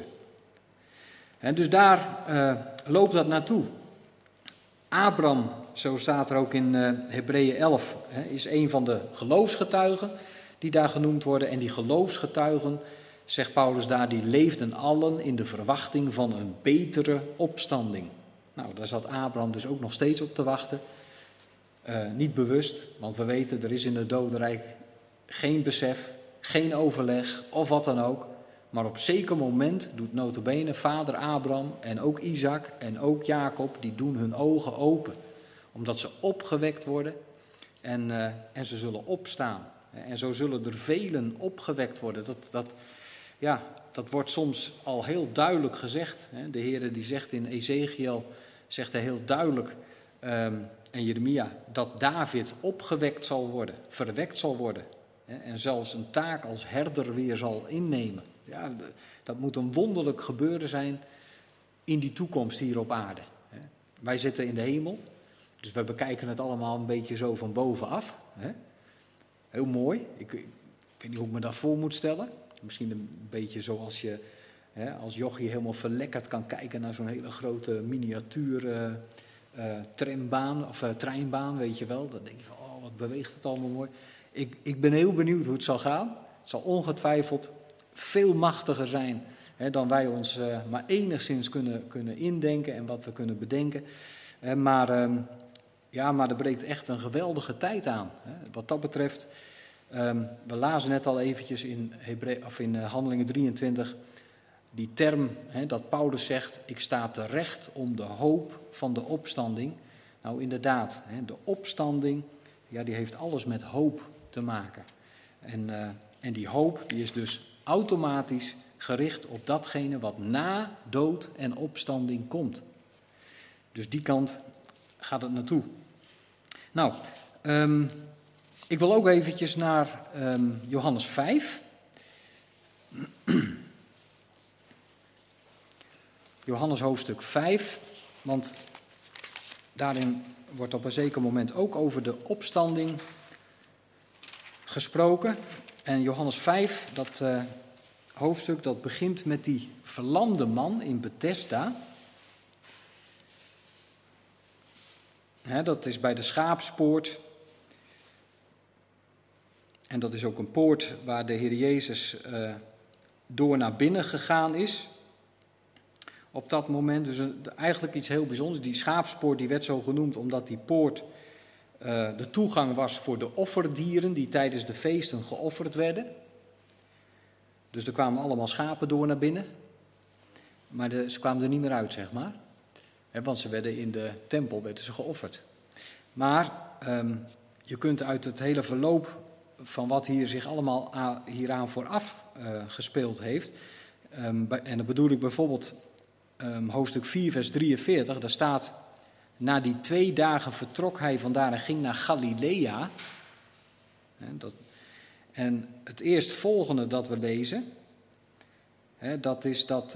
En dus daar loopt dat naartoe. Abraham, zo staat er ook in Hebreeën 11, is een van de geloofsgetuigen die daar genoemd worden. En die geloofsgetuigen, zegt Paulus daar, die leefden allen in de verwachting van een betere opstanding. Nou, daar zat Abraham dus ook nog steeds op te wachten. Niet bewust, want we weten, er is in het dodenrijk geen besef, geen overleg of wat dan ook. Maar op zeker moment doet nota bene vader Abraham en ook Isaac en ook Jacob, die doen hun ogen open. Omdat ze opgewekt worden en ze zullen opstaan. En zo zullen er velen opgewekt worden. Dat wordt soms al heel duidelijk gezegd. De Heer die zegt in Ezekiel, zegt hij heel duidelijk, en Jeremia, dat David opgewekt zal worden, verwekt zal worden. En zelfs een taak als herder weer zal innemen. Ja, dat moet een wonderlijk gebeuren zijn in die toekomst hier op aarde. Wij zitten in de hemel, dus we bekijken het allemaal een beetje zo van bovenaf. Heel mooi. Ik weet niet hoe ik me dat voor moet stellen. Misschien een beetje zoals je als jochie helemaal verlekkerd kan kijken naar zo'n hele grote miniatuur trambaan of treinbaan, weet je wel. Dan denk je van, oh, wat beweegt het allemaal mooi. Ik ben heel benieuwd hoe het zal gaan. Het zal ongetwijfeld veel machtiger zijn dan wij ons maar enigszins kunnen indenken en wat we kunnen bedenken. Maar er breekt echt een geweldige tijd aan. Wat dat betreft, we lazen net al eventjes in Handelingen 23 die term dat Paulus zegt, ik sta terecht om de hoop van de opstanding. Nou inderdaad, de opstanding, die heeft alles met hoop te maken. En die hoop die is dus automatisch gericht op datgene wat na dood en opstanding komt. Dus die kant gaat het naartoe. Nou, ik wil ook eventjes naar Johannes 5. Johannes hoofdstuk 5, want daarin wordt op een zeker moment ook over de opstanding gesproken. En Johannes 5, dat hoofdstuk, dat begint met die verlamde man in Bethesda. Dat is bij de Schaapspoort. En dat is ook een poort waar de Heer Jezus door naar binnen gegaan is. Op dat moment, dus eigenlijk iets heel bijzonders. Die Schaapspoort die werd zo genoemd omdat die poort de toegang was voor de offerdieren die tijdens de feesten geofferd werden. Dus er kwamen allemaal schapen door naar binnen. Maar ze kwamen er niet meer uit, zeg maar. Want ze werden in de tempel geofferd. Maar je kunt uit het hele verloop van wat hier zich allemaal hieraan vooraf gespeeld heeft, en dat bedoel ik bijvoorbeeld hoofdstuk 4 vers 43, daar staat: na die 2 dagen vertrok hij vandaar en ging naar Galilea. En het eerstvolgende dat we lezen, dat is dat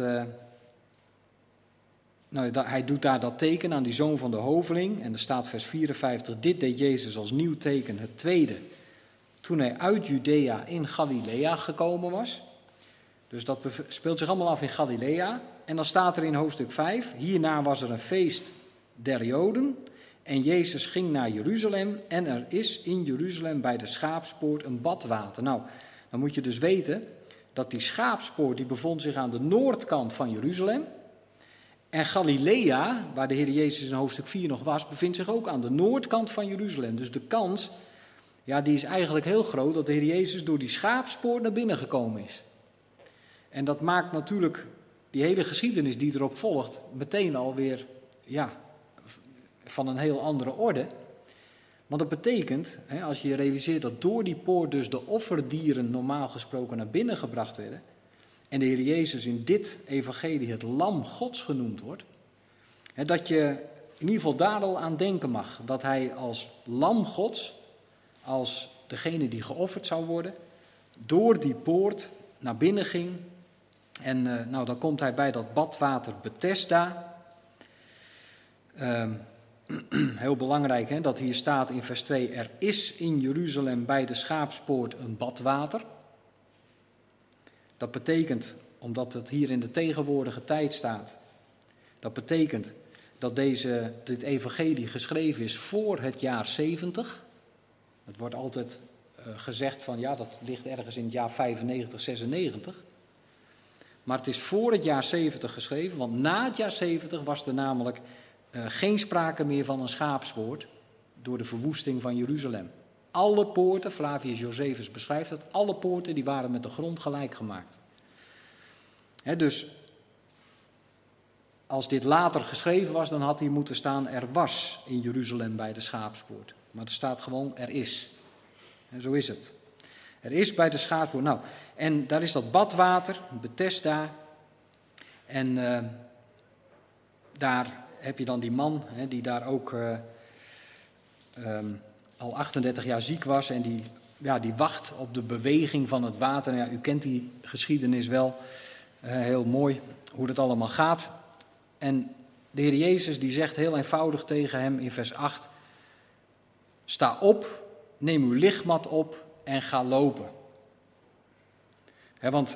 hij doet daar dat teken aan die zoon van de hoveling. En er staat vers 54, dit deed Jezus als nieuw teken, het tweede, toen hij uit Judea in Galilea gekomen was. Dus dat speelt zich allemaal af in Galilea. En dan staat er in hoofdstuk 5, hierna was er een feest der Joden en Jezus ging naar Jeruzalem en er is in Jeruzalem bij de Schaapspoort een badwater. Nou, dan moet je dus weten dat die Schaapspoort die bevond zich aan de noordkant van Jeruzalem. En Galilea, waar de Heer Jezus in hoofdstuk 4 nog was, bevindt zich ook aan de noordkant van Jeruzalem. Dus de kans, die is eigenlijk heel groot dat de Heer Jezus door die Schaapspoort naar binnen gekomen is. En dat maakt natuurlijk die hele geschiedenis die erop volgt meteen alweer van een heel andere orde. Want dat betekent, als je je realiseert dat door die poort dus de offerdieren normaal gesproken naar binnen gebracht werden, en de Heer Jezus in dit evangelie het lam Gods genoemd wordt, dat je in ieder geval daar al aan denken mag. Dat hij als lam Gods, als degene die geofferd zou worden, door die poort naar binnen ging. En dan komt hij bij dat badwater Bethesda. Heel belangrijk dat hier staat in vers 2, er is in Jeruzalem bij de Schaapspoort een badwater. Dat betekent, omdat het hier in de tegenwoordige tijd staat, dat betekent dat dit evangelie geschreven is voor het jaar 70. Het wordt altijd gezegd van dat ligt ergens in het jaar 95, 96. Maar het is voor het jaar 70 geschreven, want na het jaar 70 was er namelijk geen sprake meer van een schaapspoort door de verwoesting van Jeruzalem. Alle poorten, Flavius Josephus beschrijft het, alle poorten die waren met de grond gelijk gemaakt. Dus als dit later geschreven was, dan had hier moeten staan er was in Jeruzalem bij de Schaapspoort. Maar er staat gewoon er is. En zo is het. Er is bij de Schaapspoort. Nou, en daar is dat badwater, Bethesda. En daar heb je dan die man die daar ook al 38 jaar ziek was. En die wacht op de beweging van het water. Nou, u kent die geschiedenis wel. Heel mooi hoe dat allemaal gaat. En de Heer Jezus die zegt heel eenvoudig tegen hem in vers 8. Sta op, neem uw lichtmat op en ga lopen. Want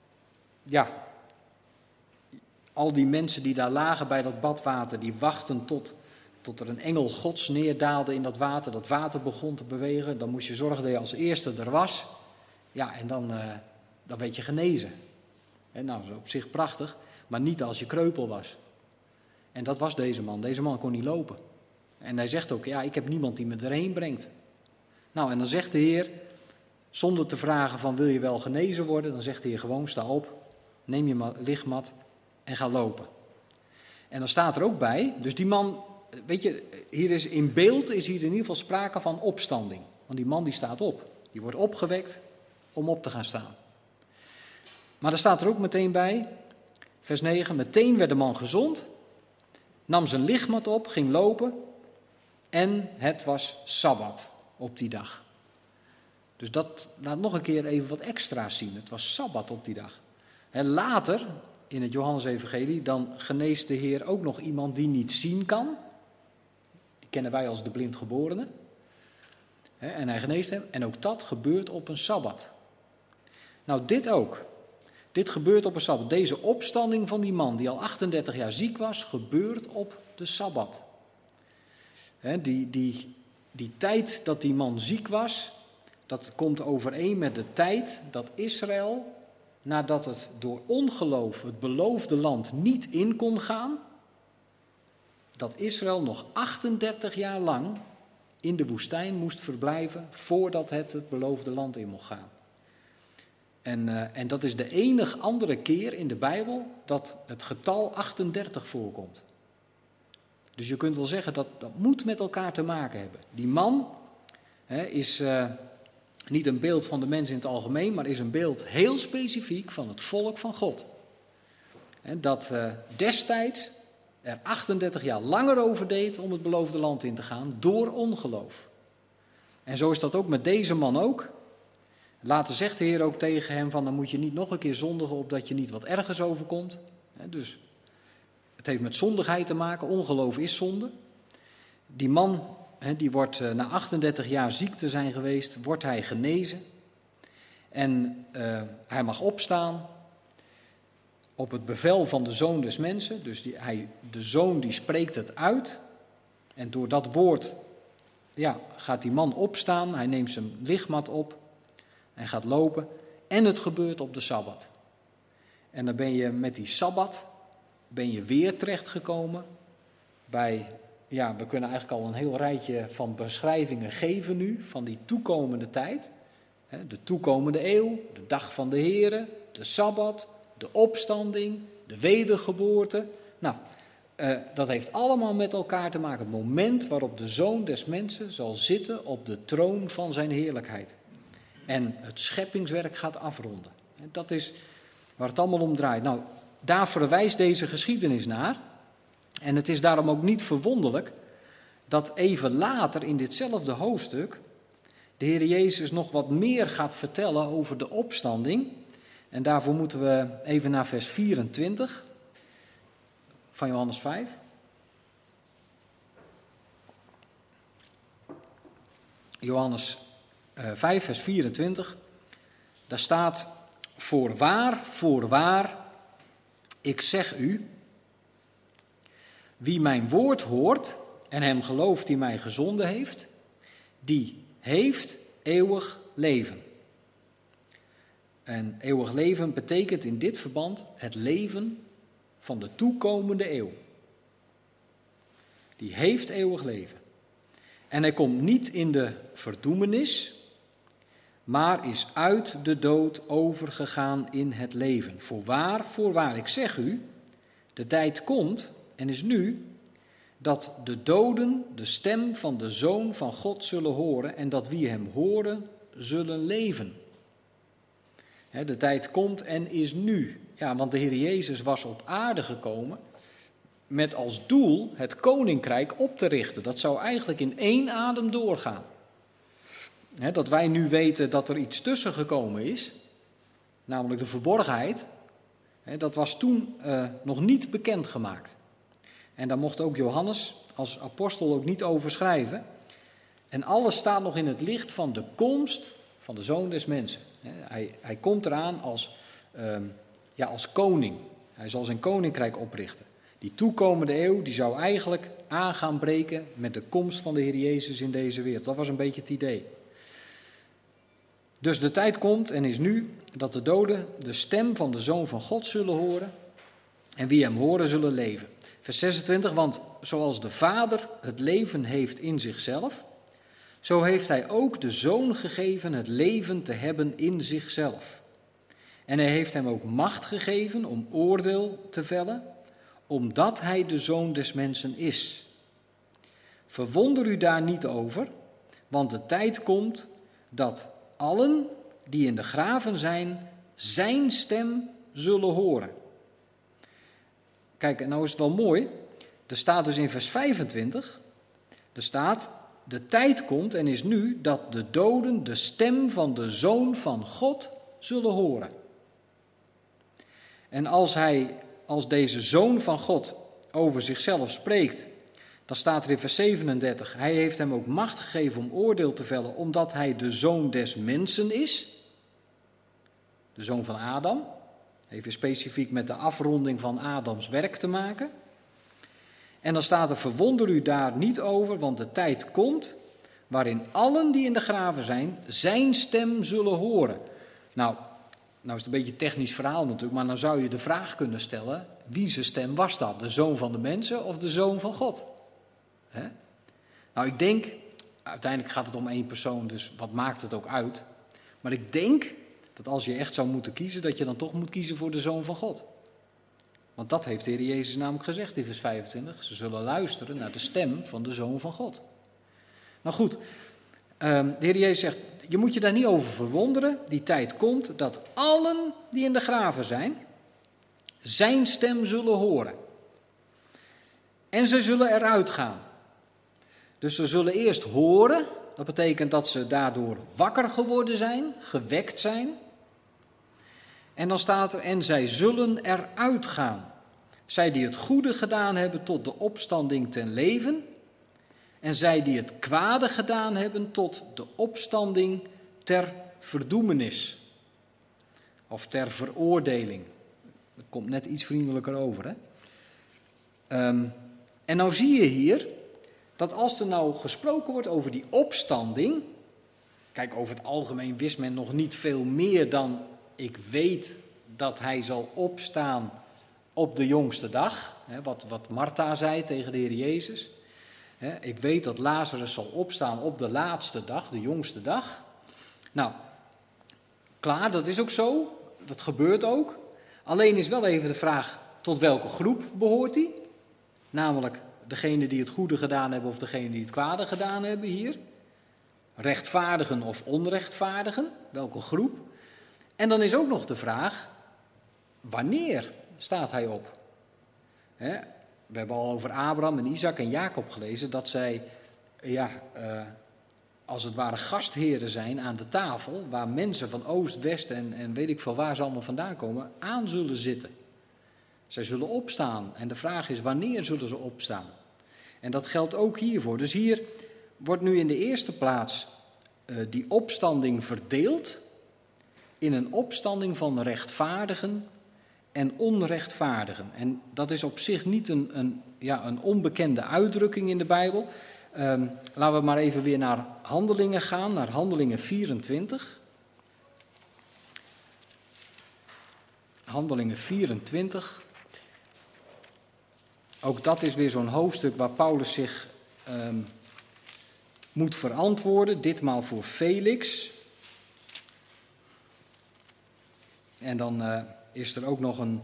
al die mensen die daar lagen bij dat badwater, die wachten tot er een engel Gods neerdaalde in dat water. Dat water begon te bewegen. Dan moest je zorgen dat je als eerste er was. En dan werd je genezen. Nou, dat is op zich prachtig, maar niet als je kreupel was. En dat was deze man. Deze man kon niet lopen. En hij zegt ook, ik heb niemand die me erheen brengt. Nou, en dan zegt de Heer, zonder te vragen van wil je wel genezen worden, dan zegt de Heer gewoon, sta op, neem je lichtmat en ga lopen. En dan staat er ook bij, dus die man, hier is in beeld is hier in ieder geval sprake van opstanding. Want die man die staat op, die wordt opgewekt om op te gaan staan. Maar er staat er ook meteen bij, vers 9, meteen werd de man gezond, nam zijn lichtmat op, ging lopen en het was Sabbat op die dag. Dus dat laat nog een keer even wat extra's zien. Het was Sabbat op die dag. En later, in het Johannesevangelie, dan geneest de Heer ook nog iemand die niet zien kan. Die kennen wij als de blindgeborene. En hij geneest hem. En ook dat gebeurt op een Sabbat. Nou, dit ook. Dit gebeurt op een Sabbat. Deze opstanding van die man die al 38 jaar ziek was, gebeurt op de Sabbat. Die tijd dat die man ziek was, dat komt overeen met de tijd dat Israël, nadat het door ongeloof het beloofde land niet in kon gaan, dat Israël nog 38 jaar lang in de woestijn moest verblijven voordat het beloofde land in mocht gaan. En dat is de enige andere keer in de Bijbel dat het getal 38 voorkomt. Dus je kunt wel zeggen dat moet met elkaar te maken hebben. Die man, is niet een beeld van de mens in het algemeen, maar is een beeld heel specifiek van het volk van God. Dat destijds er 38 jaar langer over deed om het beloofde land in te gaan door ongeloof. En zo is dat ook met deze man ook. Later zegt de Heer ook tegen hem van, dan moet je niet nog een keer zondigen opdat je niet wat ergers overkomt. Dus het heeft met zondigheid te maken, ongeloof is zonde. Die man, die wordt na 38 jaar ziek te zijn geweest, wordt hij genezen. En hij mag opstaan op het bevel van de Zoon des Mensen. Dus de Zoon die spreekt het uit. En door dat woord gaat die man opstaan, hij neemt zijn lichtmat op en gaat lopen. En het gebeurt op de Sabbat. En dan ben je met die Sabbat weer terechtgekomen bij, we kunnen eigenlijk al een heel rijtje van beschrijvingen geven nu, van die toekomende tijd. De toekomende eeuw, de dag van de Here, de Sabbat, de opstanding, de wedergeboorte. Nou, dat heeft allemaal met elkaar te maken. Het moment waarop de Zoon des Mensen zal zitten op de troon van zijn heerlijkheid. En het scheppingswerk gaat afronden. Dat is waar het allemaal om draait. Nou, daar verwijst deze geschiedenis naar. En het is daarom ook niet verwonderlijk dat even later in ditzelfde hoofdstuk de Heer Jezus nog wat meer gaat vertellen over de opstanding. En daarvoor moeten we even naar vers 24 van Johannes 5. Johannes 5, vers 24. Daar staat, voorwaar, ik zeg u, wie mijn woord hoort en hem gelooft die mij gezonden heeft, die heeft eeuwig leven. En eeuwig leven betekent in dit verband het leven van de toekomende eeuw. Die heeft eeuwig leven. En hij komt niet in de verdoemenis, maar is uit de dood overgegaan in het leven. Voorwaar, ik zeg u, de tijd komt en is nu dat de doden de stem van de Zoon van God zullen horen en dat wie hem horen zullen leven. De tijd komt en is nu. Ja, want de Heer Jezus was op aarde gekomen met als doel het koninkrijk op te richten. Dat zou eigenlijk in één adem doorgaan. Dat wij nu weten dat er iets tussen gekomen is, namelijk de verborgenheid, dat was toen nog niet bekendgemaakt. En daar mocht ook Johannes als apostel ook niet over schrijven. En alles staat nog in het licht van de komst van de Zoon des Mensen. Hij komt eraan als koning. Hij zal zijn koninkrijk oprichten. Die toekomende eeuw die zou eigenlijk aan gaan breken met de komst van de Heer Jezus in deze wereld. Dat was een beetje het idee. Dus de tijd komt en is nu dat de doden de stem van de Zoon van God zullen horen en wie hem horen zullen leven. Vers 26, want zoals de Vader het leven heeft in zichzelf, zo heeft hij ook de Zoon gegeven het leven te hebben in zichzelf. En hij heeft hem ook macht gegeven om oordeel te vellen, omdat hij de Zoon des Mensen is. Verwonder u daar niet over, want de tijd komt dat allen die in de graven zijn stem zullen horen. Kijk, en nou is het wel mooi. Er staat dus in vers 25, er staat, de tijd komt en is nu dat de doden de stem van de Zoon van God zullen horen. En als deze Zoon van God over zichzelf spreekt, dan staat er in vers 37, hij heeft hem ook macht gegeven om oordeel te vellen, omdat hij de Zoon des Mensen is. De zoon van Adam. Even specifiek met de afronding van Adams werk te maken. En dan staat er, verwonder u daar niet over, want de tijd komt waarin allen die in de graven zijn stem zullen horen. Nou is het een beetje een technisch verhaal natuurlijk, maar dan zou je de vraag kunnen stellen, wie zijn stem was dat? De Zoon van de mensen of de Zoon van God? Nou, ik denk, uiteindelijk gaat het om één persoon, dus wat maakt het ook uit? Maar ik denk dat als je echt zou moeten kiezen, dat je dan toch moet kiezen voor de Zoon van God. Want dat heeft de Heer Jezus namelijk gezegd in vers 25. Ze zullen luisteren naar de stem van de Zoon van God. Nou goed, De Heer Jezus zegt, je moet je daar niet over verwonderen. Die tijd komt dat allen die in de graven zijn, zijn stem zullen horen. En ze zullen eruit gaan. Dus ze zullen eerst horen. Dat betekent dat ze daardoor wakker geworden zijn, gewekt zijn. En dan staat er, en zij zullen eruit gaan. Zij die het goede gedaan hebben tot de opstanding ten leven. En zij die het kwade gedaan hebben tot de opstanding ter verdoemenis. Of ter veroordeling. Dat komt net iets vriendelijker over, hè. En nou zie je hier dat als er nou gesproken wordt over die opstanding. Kijk, over het algemeen wist men nog niet veel meer dan, ik weet dat hij zal opstaan op de jongste dag. Hè, wat Martha zei tegen de Heer Jezus. Ik weet dat Lazarus zal opstaan op de laatste dag, de jongste dag. Nou, klaar, dat is ook zo. Dat gebeurt ook. Alleen is wel even de vraag, tot welke groep behoort hij? Namelijk degene die het goede gedaan hebben of degene die het kwade gedaan hebben hier. Rechtvaardigen of onrechtvaardigen, welke groep? En dan is ook nog de vraag, wanneer staat hij op? We hebben al over Abraham en Isaac en Jacob gelezen dat zij, als het ware gastheren zijn aan de tafel, waar mensen van oost, west en weet ik veel waar ze allemaal vandaan komen, aan zullen zitten. Zij zullen opstaan en de vraag is, wanneer zullen ze opstaan? En dat geldt ook hiervoor. Dus hier wordt nu in de eerste plaats die opstanding verdeeld in een opstanding van rechtvaardigen en onrechtvaardigen. En dat is op zich niet een onbekende uitdrukking in de Bijbel. Laten we maar even weer naar Handelingen gaan, naar Handelingen 24. Handelingen 24. Ook dat is weer zo'n hoofdstuk waar Paulus zich moet verantwoorden, ditmaal voor Felix. En dan is er ook nog een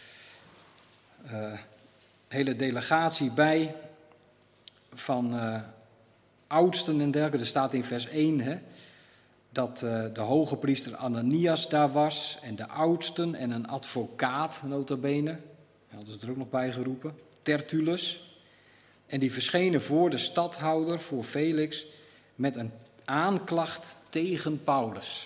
hele delegatie bij van oudsten en dergelijke. Er staat in vers 1 dat de hoge priester Ananias daar was en de oudsten en een advocaat, nota bene. Hadden ze er ook nog bij geroepen. Tertullus. En die verschenen voor de stadhouder, voor Felix, met een aanklacht tegen Paulus.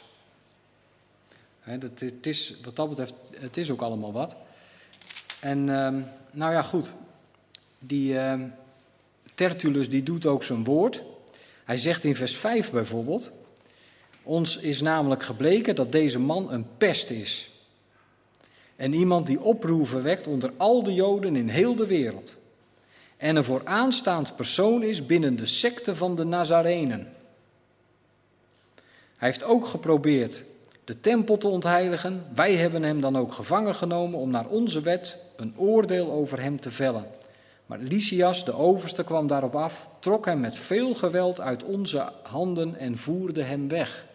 Het is, wat dat betreft, het is ook allemaal wat. En nou ja, goed. Die Tertullus die doet ook zijn woord. Hij zegt in vers 5 bijvoorbeeld: ons is namelijk gebleken dat deze man een pest is. En iemand die oproer verwekt onder al de Joden in heel de wereld. En een vooraanstaand persoon is binnen de sekte van de Nazarenen. Hij heeft ook geprobeerd de tempel te ontheiligen. Wij hebben hem dan ook gevangen genomen om naar onze wet een oordeel over hem te vellen. Maar Lysias, de overste, kwam daarop af, trok hem met veel geweld uit onze handen en voerde hem weg.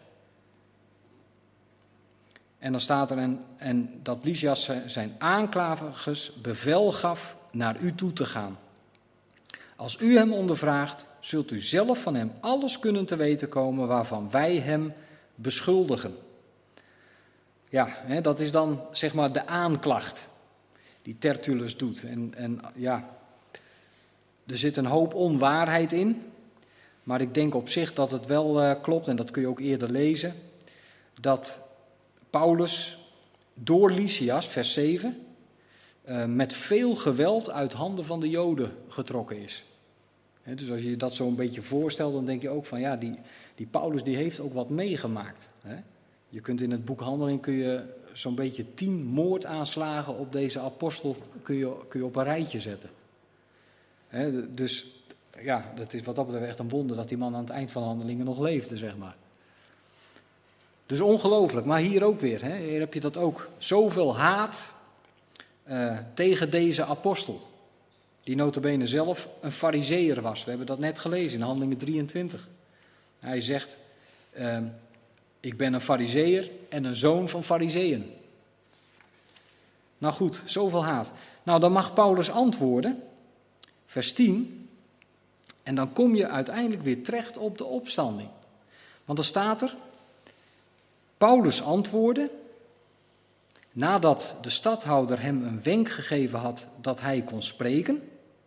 En dan staat er en dat Lysias zijn aanklagers bevel gaf naar u toe te gaan. Als u hem ondervraagt, zult u zelf van hem alles kunnen te weten komen waarvan wij hem beschuldigen. Ja, dat is dan zeg maar de aanklacht die Tertullus doet. En ja, er zit een hoop onwaarheid in, maar ik denk op zich dat het wel klopt, en dat kun je ook eerder lezen, dat Paulus door Lysias, vers 7, met veel geweld uit handen van de Joden getrokken is. Dus als je je dat zo een beetje voorstelt, dan denk je ook van ja, die Paulus die heeft ook wat meegemaakt. Je kunt in het boek Handelingen kun je zo'n beetje 10 moordaanslagen op deze apostel kun je op een rijtje zetten. Dus ja, dat is wat dat betreft echt een wonder dat die man aan het eind van Handelingen nog leefde, zeg maar. Dus ongelooflijk, maar hier ook weer. Hier heb je dat ook. Zoveel haat tegen deze apostel. Die nota bene zelf een farizeeër was. We hebben dat net gelezen in Handelingen 23. Hij zegt, ik ben een farizeeër en een zoon van farizeeën. Nou goed, zoveel haat. Nou, dan mag Paulus antwoorden, vers 10. En dan kom je uiteindelijk weer terecht op de opstanding. Want dan staat er, Paulus antwoordde, nadat de stadhouder hem een wenk gegeven had dat hij kon spreken,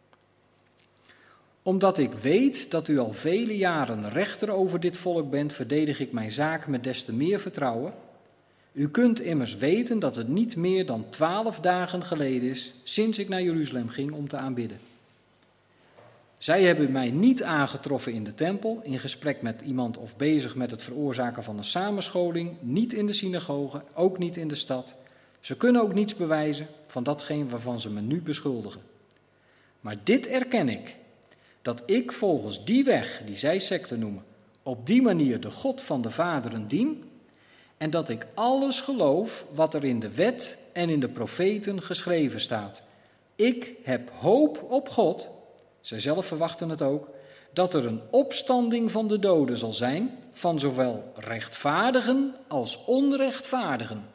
omdat ik weet dat u al vele jaren rechter over dit volk bent, verdedig ik mijn zaak met des te meer vertrouwen. U kunt immers weten dat het niet meer dan 12 dagen geleden is sinds ik naar Jeruzalem ging om te aanbidden. Zij hebben mij niet aangetroffen in de tempel, in gesprek met iemand of bezig met het veroorzaken van een samenscholing, niet in de synagoge, ook niet in de stad. Ze kunnen ook niets bewijzen van datgene waarvan ze me nu beschuldigen. Maar dit erken ik, dat ik volgens die weg, die zij secte noemen, op die manier de God van de vaderen dien, en dat ik alles geloof wat er in de wet en in de profeten geschreven staat. Ik heb hoop op God, zij zelf verwachten het ook, dat er een opstanding van de doden zal zijn, van zowel rechtvaardigen als onrechtvaardigen.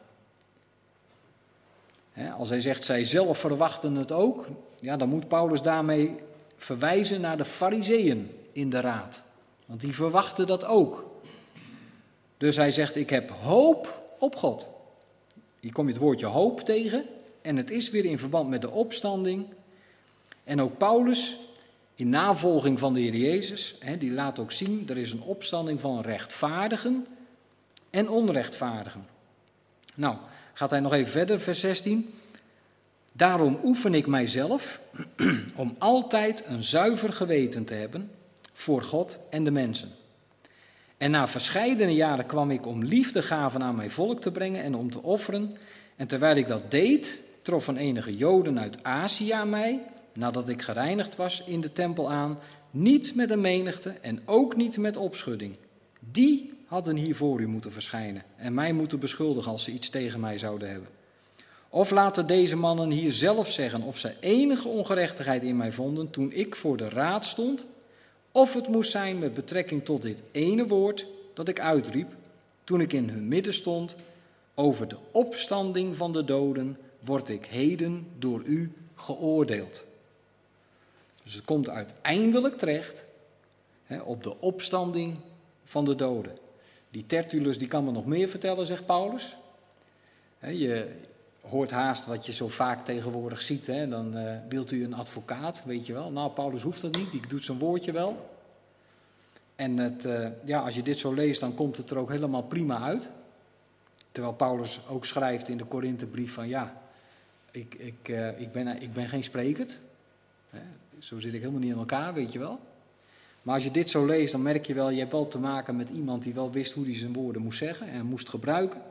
Als hij zegt, zij zelf verwachten het ook, ja, dan moet Paulus daarmee verwijzen naar de Farizeeën in de raad. Want die verwachten dat ook. Dus hij zegt, ik heb hoop op God. Hier kom je het woordje hoop tegen. En het is weer in verband met de opstanding. En ook Paulus, in navolging van de Heer Jezus, die laat ook zien, er is een opstanding van rechtvaardigen en onrechtvaardigen. Nou, gaat hij nog even verder, vers 16. Daarom oefen ik mijzelf om altijd een zuiver geweten te hebben voor God en de mensen. En na verscheidene jaren kwam ik om liefdegaven aan mijn volk te brengen en om te offeren. En terwijl ik dat deed, troffen enige Joden uit Azië mij, nadat ik gereinigd was, in de tempel aan, niet met een menigte en ook niet met opschudding. Die hadden hier voor u moeten verschijnen en mij moeten beschuldigen als ze iets tegen mij zouden hebben. Of laten deze mannen hier zelf zeggen of zij enige ongerechtigheid in mij vonden toen ik voor de raad stond, of het moest zijn met betrekking tot dit ene woord dat ik uitriep toen ik in hun midden stond, over de opstanding van de doden word ik heden door u geoordeeld. Dus het komt uiteindelijk terecht op de opstanding van de doden. Die Tertullus die kan me nog meer vertellen, zegt Paulus. Je hoort haast wat je zo vaak tegenwoordig ziet. Dan wilt u een advocaat, weet je wel. Nou, Paulus hoeft dat niet, die doet zijn woordje wel. En als je dit zo leest, dan komt het er ook helemaal prima uit. Terwijl Paulus ook schrijft in de Korinthebrief van ja, ik ben geen sprekerd. Zo zit ik helemaal niet in elkaar, weet je wel. Maar als je dit zo leest, dan merk je wel, je hebt wel te maken met iemand die wel wist hoe hij zijn woorden moest zeggen en moest gebruiken.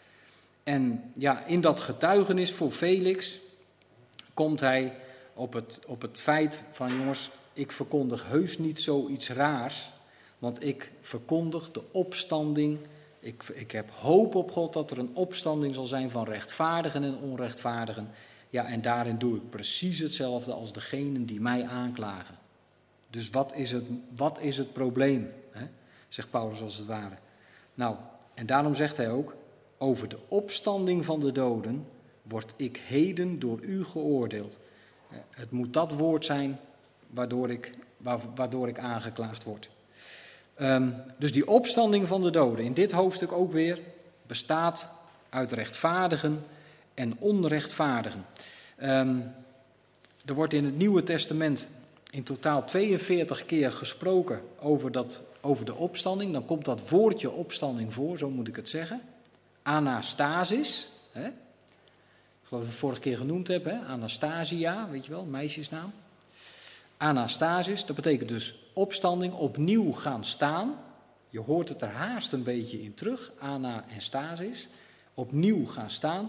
En ja, in dat getuigenis voor Felix komt hij op het feit van jongens, ik verkondig heus niet zoiets raars, want ik verkondig de opstanding. Ik heb hoop op God dat er een opstanding zal zijn van rechtvaardigen en onrechtvaardigen. Ja, en daarin doe ik precies hetzelfde als degenen die mij aanklagen. Dus wat is het probleem, zegt Paulus als het ware. Nou, en daarom zegt hij ook, over de opstanding van de doden word ik heden door u geoordeeld. Het moet dat woord zijn waardoor ik aangeklaagd word. Dus die opstanding van de doden, in dit hoofdstuk ook weer, bestaat uit rechtvaardigen en onrechtvaardigen. Er wordt in het Nieuwe Testament in totaal 42 keer gesproken over de opstanding. Dan komt dat woordje opstanding voor, zo moet ik het zeggen. Anastasis, ik geloof dat ik het vorige keer genoemd heb, Anastasia, weet je wel, meisjesnaam. Anastasis, dat betekent dus opstanding, opnieuw gaan staan. Je hoort het er haast een beetje in terug, ana en stasis, opnieuw gaan staan.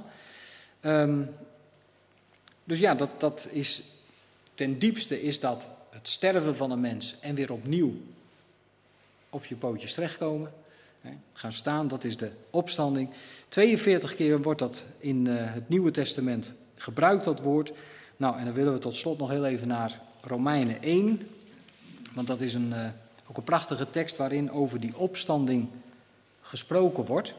Dus ja, dat is, ten diepste is dat het sterven van een mens en weer opnieuw op je pootjes terechtkomen. Gaan staan, dat is de opstanding. 42 keer wordt dat in het Nieuwe Testament gebruikt, dat woord. Nou, en dan willen we tot slot nog heel even naar Romeinen 1. Want dat is ook een prachtige tekst waarin over die opstanding gesproken wordt.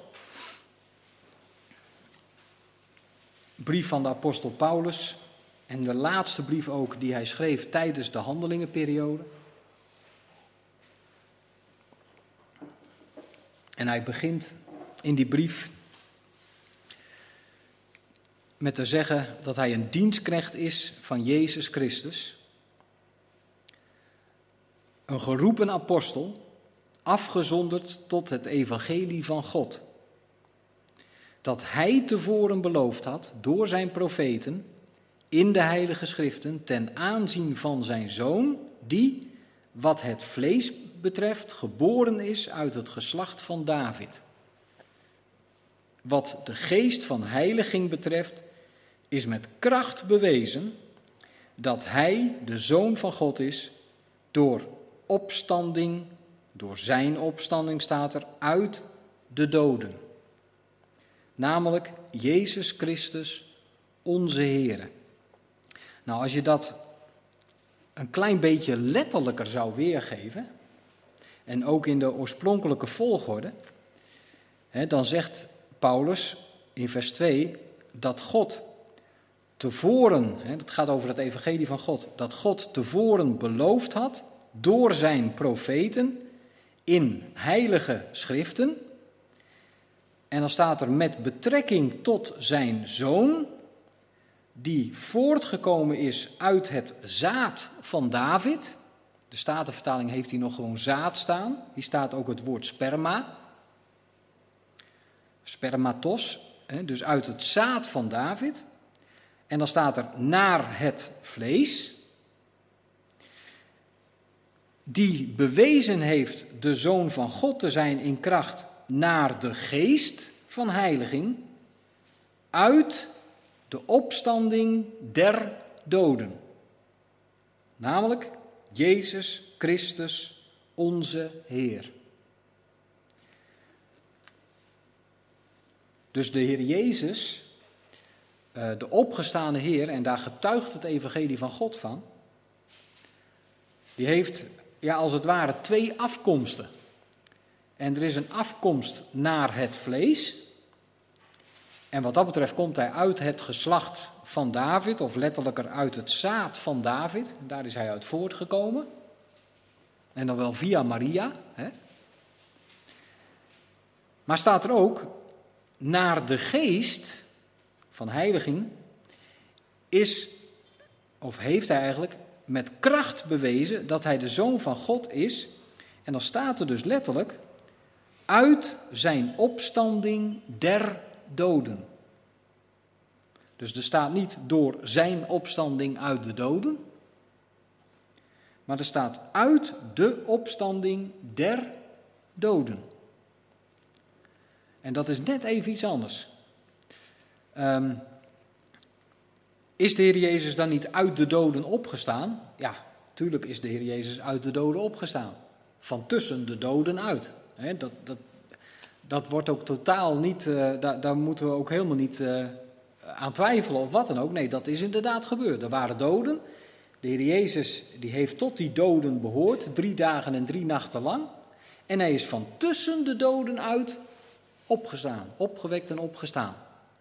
Brief van de apostel Paulus. En de laatste brief ook die hij schreef tijdens de handelingenperiode. En hij begint in die brief met te zeggen dat hij een dienstknecht is van Jezus Christus. Een geroepen apostel, afgezonderd tot het evangelie van God. Dat hij tevoren beloofd had door zijn profeten in de heilige schriften ten aanzien van zijn zoon, die, wat het vlees betreft, geboren is uit het geslacht van David. Wat de geest van heiliging betreft, is met kracht bewezen dat hij de Zoon van God is door opstanding, door zijn opstanding staat er, uit de doden. Namelijk Jezus Christus, onze Heere. Nou, als je dat een klein beetje letterlijker zou weergeven, en ook in de oorspronkelijke volgorde, dan zegt Paulus in vers 2 dat God tevoren, dat gaat over het evangelie van God, dat God tevoren beloofd had door zijn profeten in heilige schriften. En dan staat er met betrekking tot zijn zoon, die voortgekomen is uit het zaad van David. De Statenvertaling heeft hier nog gewoon zaad staan. Hier staat ook het woord sperma. Spermatos, dus uit het zaad van David. En dan staat er naar het vlees. Die bewezen heeft de Zoon van God te zijn in kracht naar de geest van heiliging uit de opstanding der doden. Namelijk Jezus Christus, onze Heer. Dus de Heer Jezus, de opgestane Heer, en daar getuigt het evangelie van God van, die heeft, als het ware, twee afkomsten. En er is een afkomst naar het vlees. En wat dat betreft komt hij uit het geslacht van David, of letterlijker uit het zaad van David. Daar is hij uit voortgekomen. En dan wel via Maria. Maar staat er ook, naar de geest van heiliging heeft hij eigenlijk met kracht bewezen dat hij de Zoon van God is. En dan staat er dus letterlijk, uit zijn opstanding der doden. Dus er staat niet door zijn opstanding uit de doden, maar er staat uit de opstanding der doden. En dat is net even iets anders. Is de Heer Jezus dan niet uit de doden opgestaan? Ja, tuurlijk is de Heer Jezus uit de doden opgestaan. Van tussen de doden uit. Dat wordt ook totaal niet, daar moeten we ook helemaal niet aan twijfelen of wat dan ook. Nee, dat is inderdaad gebeurd. Er waren doden. De Heer Jezus die heeft tot die doden behoord, 3 dagen en 3 nachten lang. En hij is van tussen de doden uit opgestaan, opgewekt en opgestaan.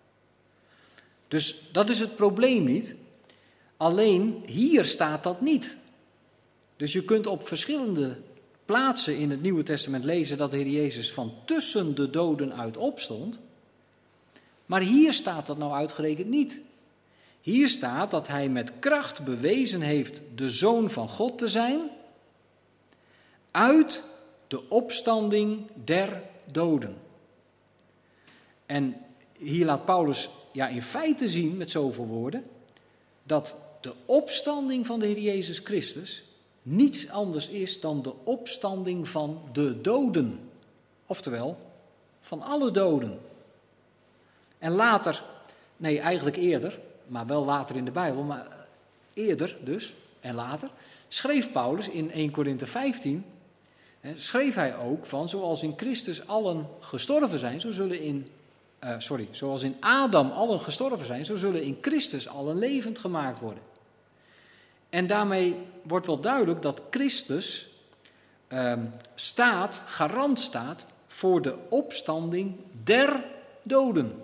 Dus dat is het probleem niet. Alleen hier staat dat niet. Dus je kunt op verschillende plaatsen in het Nieuwe Testament lezen dat de Heer Jezus van tussen de doden uit opstond. Maar hier staat dat nou uitgerekend niet. Hier staat dat hij met kracht bewezen heeft de Zoon van God te zijn uit de opstanding der doden. En hier laat Paulus in feite zien met zoveel woorden dat de opstanding van de Heer Jezus Christus niets anders is dan de opstanding van de doden. Oftewel, van alle doden. En later, nee eigenlijk eerder, maar wel later in de Bijbel, maar eerder dus en later, schreef Paulus in 1 Korinthe 15, schreef hij ook van zoals in Christus allen gestorven zijn, zoals in Adam allen gestorven zijn, zo zullen in Christus allen levend gemaakt worden. En daarmee wordt wel duidelijk dat Christus garant staat voor de opstanding der doden.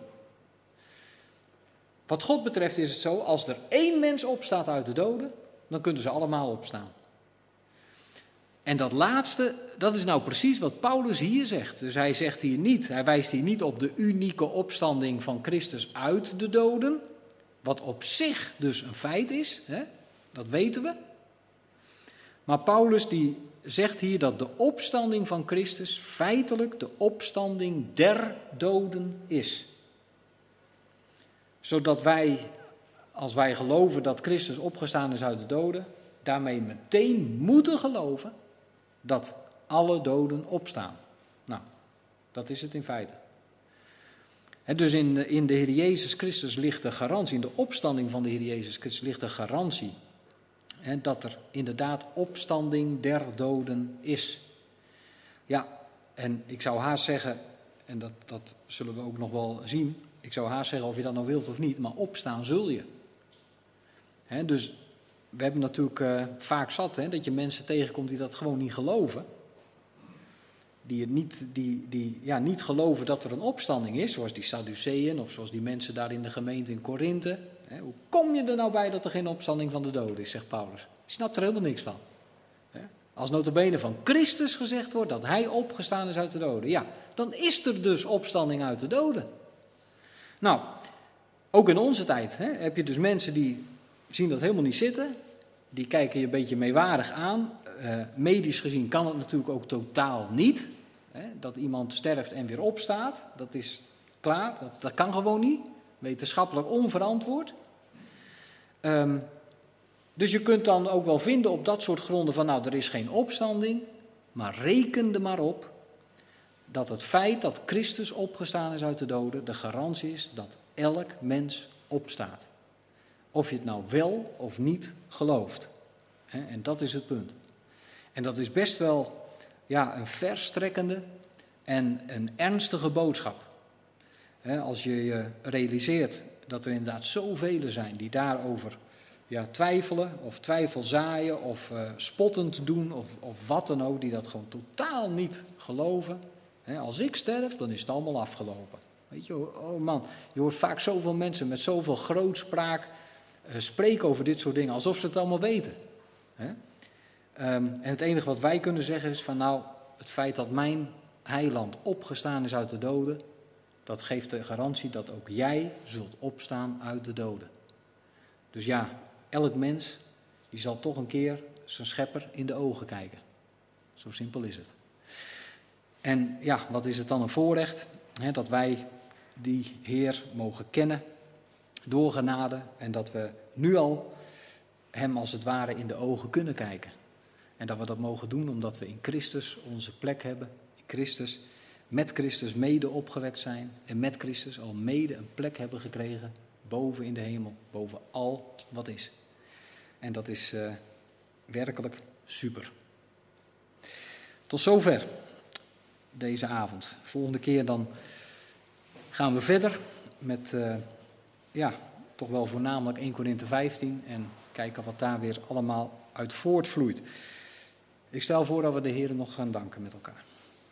Wat God betreft is het zo, als er 1 mens opstaat uit de doden, dan kunnen ze allemaal opstaan. En dat laatste, dat is nou precies wat Paulus hier zegt. Dus hij zegt hier niet, hij wijst hier niet op de unieke opstanding van Christus uit de doden, wat op zich dus een feit is, hè? Dat weten we. Maar Paulus die zegt hier dat de opstanding van Christus feitelijk de opstanding der doden is. Zodat wij, als wij geloven dat Christus opgestaan is uit de doden, daarmee meteen moeten geloven dat alle doden opstaan. Nou, dat is het in feite. En dus in de Heer Jezus Christus ligt de garantie, in de opstanding van de Heer Jezus Christus ligt de garantie dat er inderdaad opstanding der doden is. Ja, en ik zou haast zeggen, en dat zullen we ook nog wel zien, ik zou haast zeggen of je dat nou wilt of niet, maar opstaan zul je. Dus we hebben natuurlijk vaak zat dat je mensen tegenkomt die dat gewoon niet geloven. Die niet geloven dat er een opstanding is, zoals die Sadduceeën of zoals die mensen daar in de gemeente in Korinthe. Hoe kom je er nou bij dat er geen opstanding van de doden is, zegt Paulus. Je snapt er helemaal niks van. Als nota bene van Christus gezegd wordt dat hij opgestaan is uit de doden, ja, dan is er dus opstanding uit de doden. Nou, ook in onze tijd heb je dus mensen die zien dat helemaal niet zitten. Die kijken je een beetje meewarig aan. Medisch gezien kan het natuurlijk ook totaal niet. Dat iemand sterft en weer opstaat, dat is klaar, dat kan gewoon niet. Wetenschappelijk onverantwoord. Dus je kunt dan ook wel vinden op dat soort gronden van, nou, er is geen opstanding, maar reken er maar op dat het feit dat Christus opgestaan is uit de doden de garantie is dat elk mens opstaat. Of je het nou wel of niet gelooft. En dat is het punt. En dat is best wel een verstrekkende en een ernstige boodschap. Als je je realiseert dat er inderdaad zoveel zijn die daarover twijfelen of twijfel zaaien of spottend doen of wat dan ook, die dat gewoon totaal niet geloven. Als ik sterf, dan is het allemaal afgelopen. Weet je, oh man, je hoort vaak zoveel mensen met zoveel grootspraak spreken over dit soort dingen, alsof ze het allemaal weten. En het enige wat wij kunnen zeggen is van, nou, het feit dat mijn heiland opgestaan is uit de doden, dat geeft de garantie dat ook jij zult opstaan uit de doden. Dus ja, elk mens die zal toch een keer zijn schepper in de ogen kijken. Zo simpel is het. En ja, wat is het dan een voorrecht dat wij die Heer mogen kennen door genade en dat we nu al hem als het ware in de ogen kunnen kijken. En dat we dat mogen doen omdat we in Christus onze plek hebben, in Christus, met Christus mede opgewekt zijn en met Christus al mede een plek hebben gekregen boven in de hemel, boven al wat is. En dat is werkelijk super. Tot zover deze avond. Volgende keer dan gaan we verder met toch wel voornamelijk 1 Korinthe 15 en kijken wat daar weer allemaal uit voortvloeit. Ik stel voor dat we de Heer nog gaan danken met elkaar.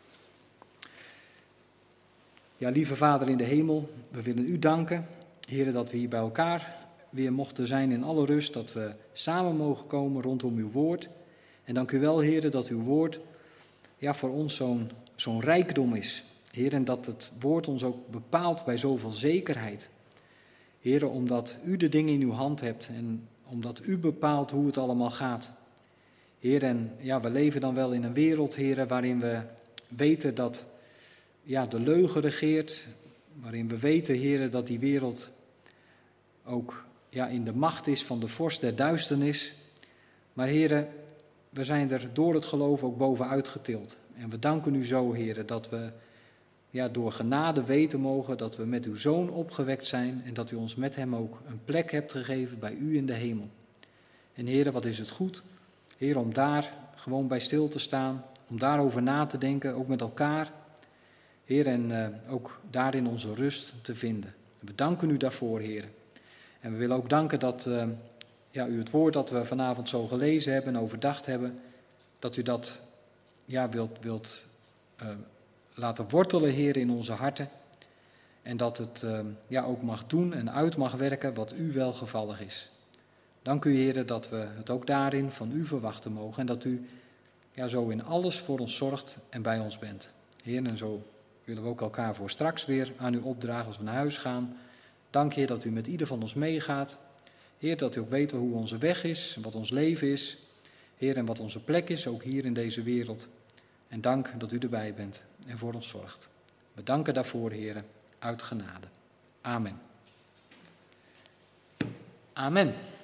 Ja, lieve Vader in de hemel, we willen u danken, Heer, dat we hier bij elkaar weer mochten zijn in alle rust, dat we samen mogen komen rondom uw woord. En dank u wel, Heer, dat uw woord voor ons zo'n rijkdom is. Heer, en dat het woord ons ook bepaalt bij zoveel zekerheid. Heer, omdat u de dingen in uw hand hebt en omdat u bepaalt hoe het allemaal gaat. Heer, en we leven dan wel in een wereld, Heer, waarin we weten dat de leugen regeert. Waarin we weten, Heer, dat die wereld ook in de macht is van de vorst der duisternis. Maar Heer, we zijn er door het geloof ook bovenuit getild. En we danken u zo, Heer, dat we door genade weten mogen dat we met uw Zoon opgewekt zijn en dat u ons met hem ook een plek hebt gegeven bij u in de hemel. En Heer, wat is het goed, Heer, om daar gewoon bij stil te staan, om daarover na te denken, ook met elkaar. Heer, en ook daarin onze rust te vinden. We danken u daarvoor, Heer. En we willen ook danken dat u het woord dat we vanavond zo gelezen hebben en overdacht hebben, dat u dat wilt laten wortelen, Heer, in onze harten. En dat het ook mag doen en uit mag werken wat u welgevallig is. Dank u, Heer, dat we het ook daarin van u verwachten mogen. En dat u zo in alles voor ons zorgt en bij ons bent. Heer, en zo willen we ook elkaar voor straks weer aan u opdragen als we naar huis gaan. Dank, Heer, dat u met ieder van ons meegaat. Heer, dat u ook weet hoe onze weg is, wat ons leven is. Heer, en wat onze plek is, ook hier in deze wereld. En dank dat u erbij bent en voor ons zorgt. We danken daarvoor, Heer, uit genade. Amen. Amen.